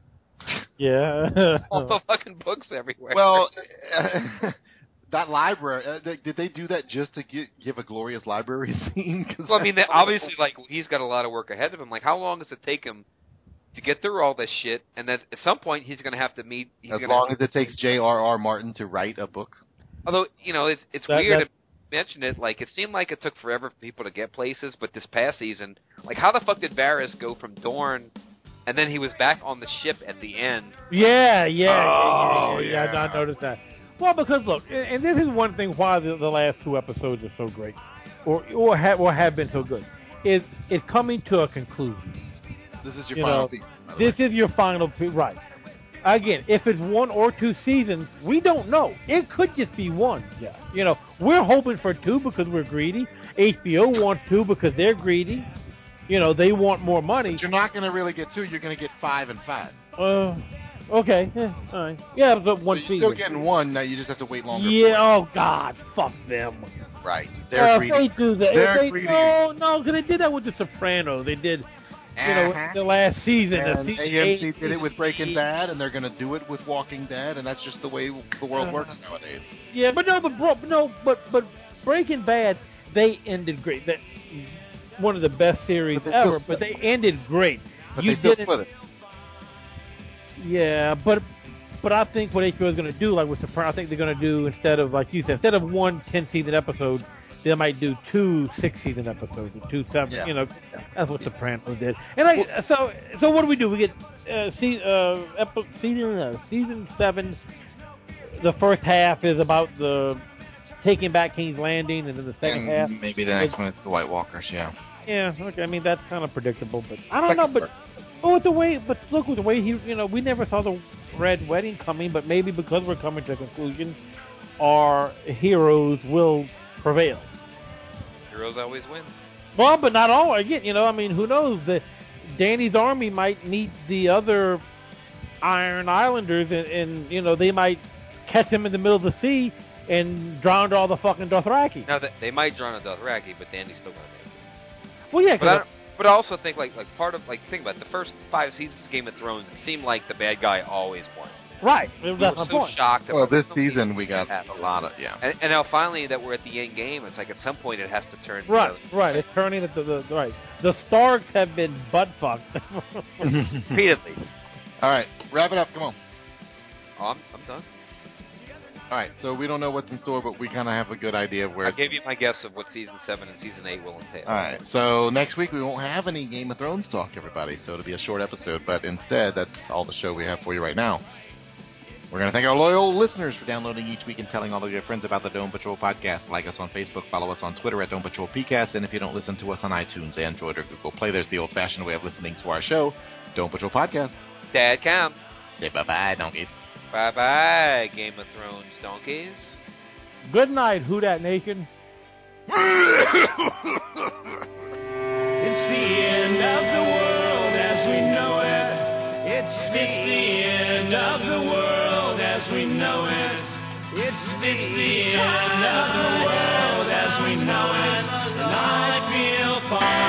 Yeah. All the fucking books everywhere." Well, that library, uh, they, did they do that just to give, give a glorious library scene? 'Cause well, I mean, that's they, obviously, like he's got a lot of work ahead of him. Like, how long does it take him to get through all this shit, and that at some point he's going to have to meet. He's As gonna long have, as it takes J R R. Martin to write a book. Although you know it's it's That- weird that- to mention it. Like it seemed like it took forever for people to get places, but this past season, like how the fuck did Varys go from Dorne, and then he was back on the ship at the end? Yeah, yeah, Oh, yeah, yeah, yeah, yeah. I noticed that. Well, because look, and, and this is one thing why the, the last two episodes are so great, or or have or have been so good, is it's coming to a conclusion. This is your You final know, season. by the This way. is your final, pe- right? Again, if it's one or two seasons, we don't know. It could just be one. Yeah, you know, we're hoping for two because we're greedy. H B O wants two because they're greedy. You know, they want more money. But you're not going to really get two. You're going to get five and five. Uh, okay, yeah, all right. Yeah, but one so you're season. still getting one. Now you just have to wait longer. Yeah. Oh God, fuck them. Right. They're Uh, greedy. They do that. They're If they, greedy. No, no, because they did that with The Sopranos. They did, you know, Uh-huh. the last season. The And season A M C eight, did it with season Breaking eight. Bad, and they're going to do it with Walking Dead, and that's just the way the world Uh, works nowadays. Yeah, but no, but bro, no, but but Breaking Bad, they ended great. That one of the best series But they still ever. But they ended great. But you they still didn't. split it. Yeah, but but I think what H B O is going to do, like with Sopranos, I think they're going to do instead of like you said, instead of one ten season episode, they might do two six season episodes or two seven. Yeah. You know, that's what Sopranos did. And I, so so what do we do? We get uh, see, uh, epi- season uh, season seven. The first half is about the taking back King's Landing, and then the second And half. maybe the next one is the White Walkers, yeah. Yeah, okay. I mean that's kind of predictable, but I don't know. But but with the way, but look with the way he, you know, we never saw the Red Wedding coming, but maybe because we're coming to a conclusion, our heroes will prevail. Heroes always win. Well, but not all. Again, you know, I mean, who knows? The Danny's army might meet the other Iron Islanders, and, and you know they might catch him in the middle of the sea and drown all the fucking Dothraki. Now they, they might drown a Dothraki, but Danny's still gonna make it. Well, yeah, But I, cause don't- but I also think like like part of like think about it, the first five seasons of Game of Thrones, it seemed like the bad guy always won. right. We That's were my so point. shocked. Well, about this it. season we got a lot of, yeah. And, and now finally that we're at the end game, it's like at some point it has to turn. the Right, other right. way. It's turning at the, the right. The Starks have been butt fucked repeatedly. All right, wrap it up. Come on. Oh, I'm, I'm done. All right, so we don't know what's in store, but we kind of have a good idea of where I it's gave you my guess of what season seven and season eight will entail. All right, so next week we won't have any Game of Thrones talk, everybody, so it'll be a short episode, but instead, that's all the show we have for you right now. We're going to thank our loyal listeners for downloading each week and telling all of your friends about the Dome Patrol podcast. Like us on Facebook, follow us on Twitter at Dome Patrol P C A S, and if you don't listen to us on iTunes, Android, or Google Play, there's the old-fashioned way of listening to our show, Dome Patrol Podcast. Dad Cam. Say bye-bye, donkeys. Bye-bye, Game of Thrones donkeys. Good night, Who Dat Nation. It's the end of the world as we know it. It's the, it's the end of the world as we know it. It's the, it's the end of the world as we know it. And I feel fine.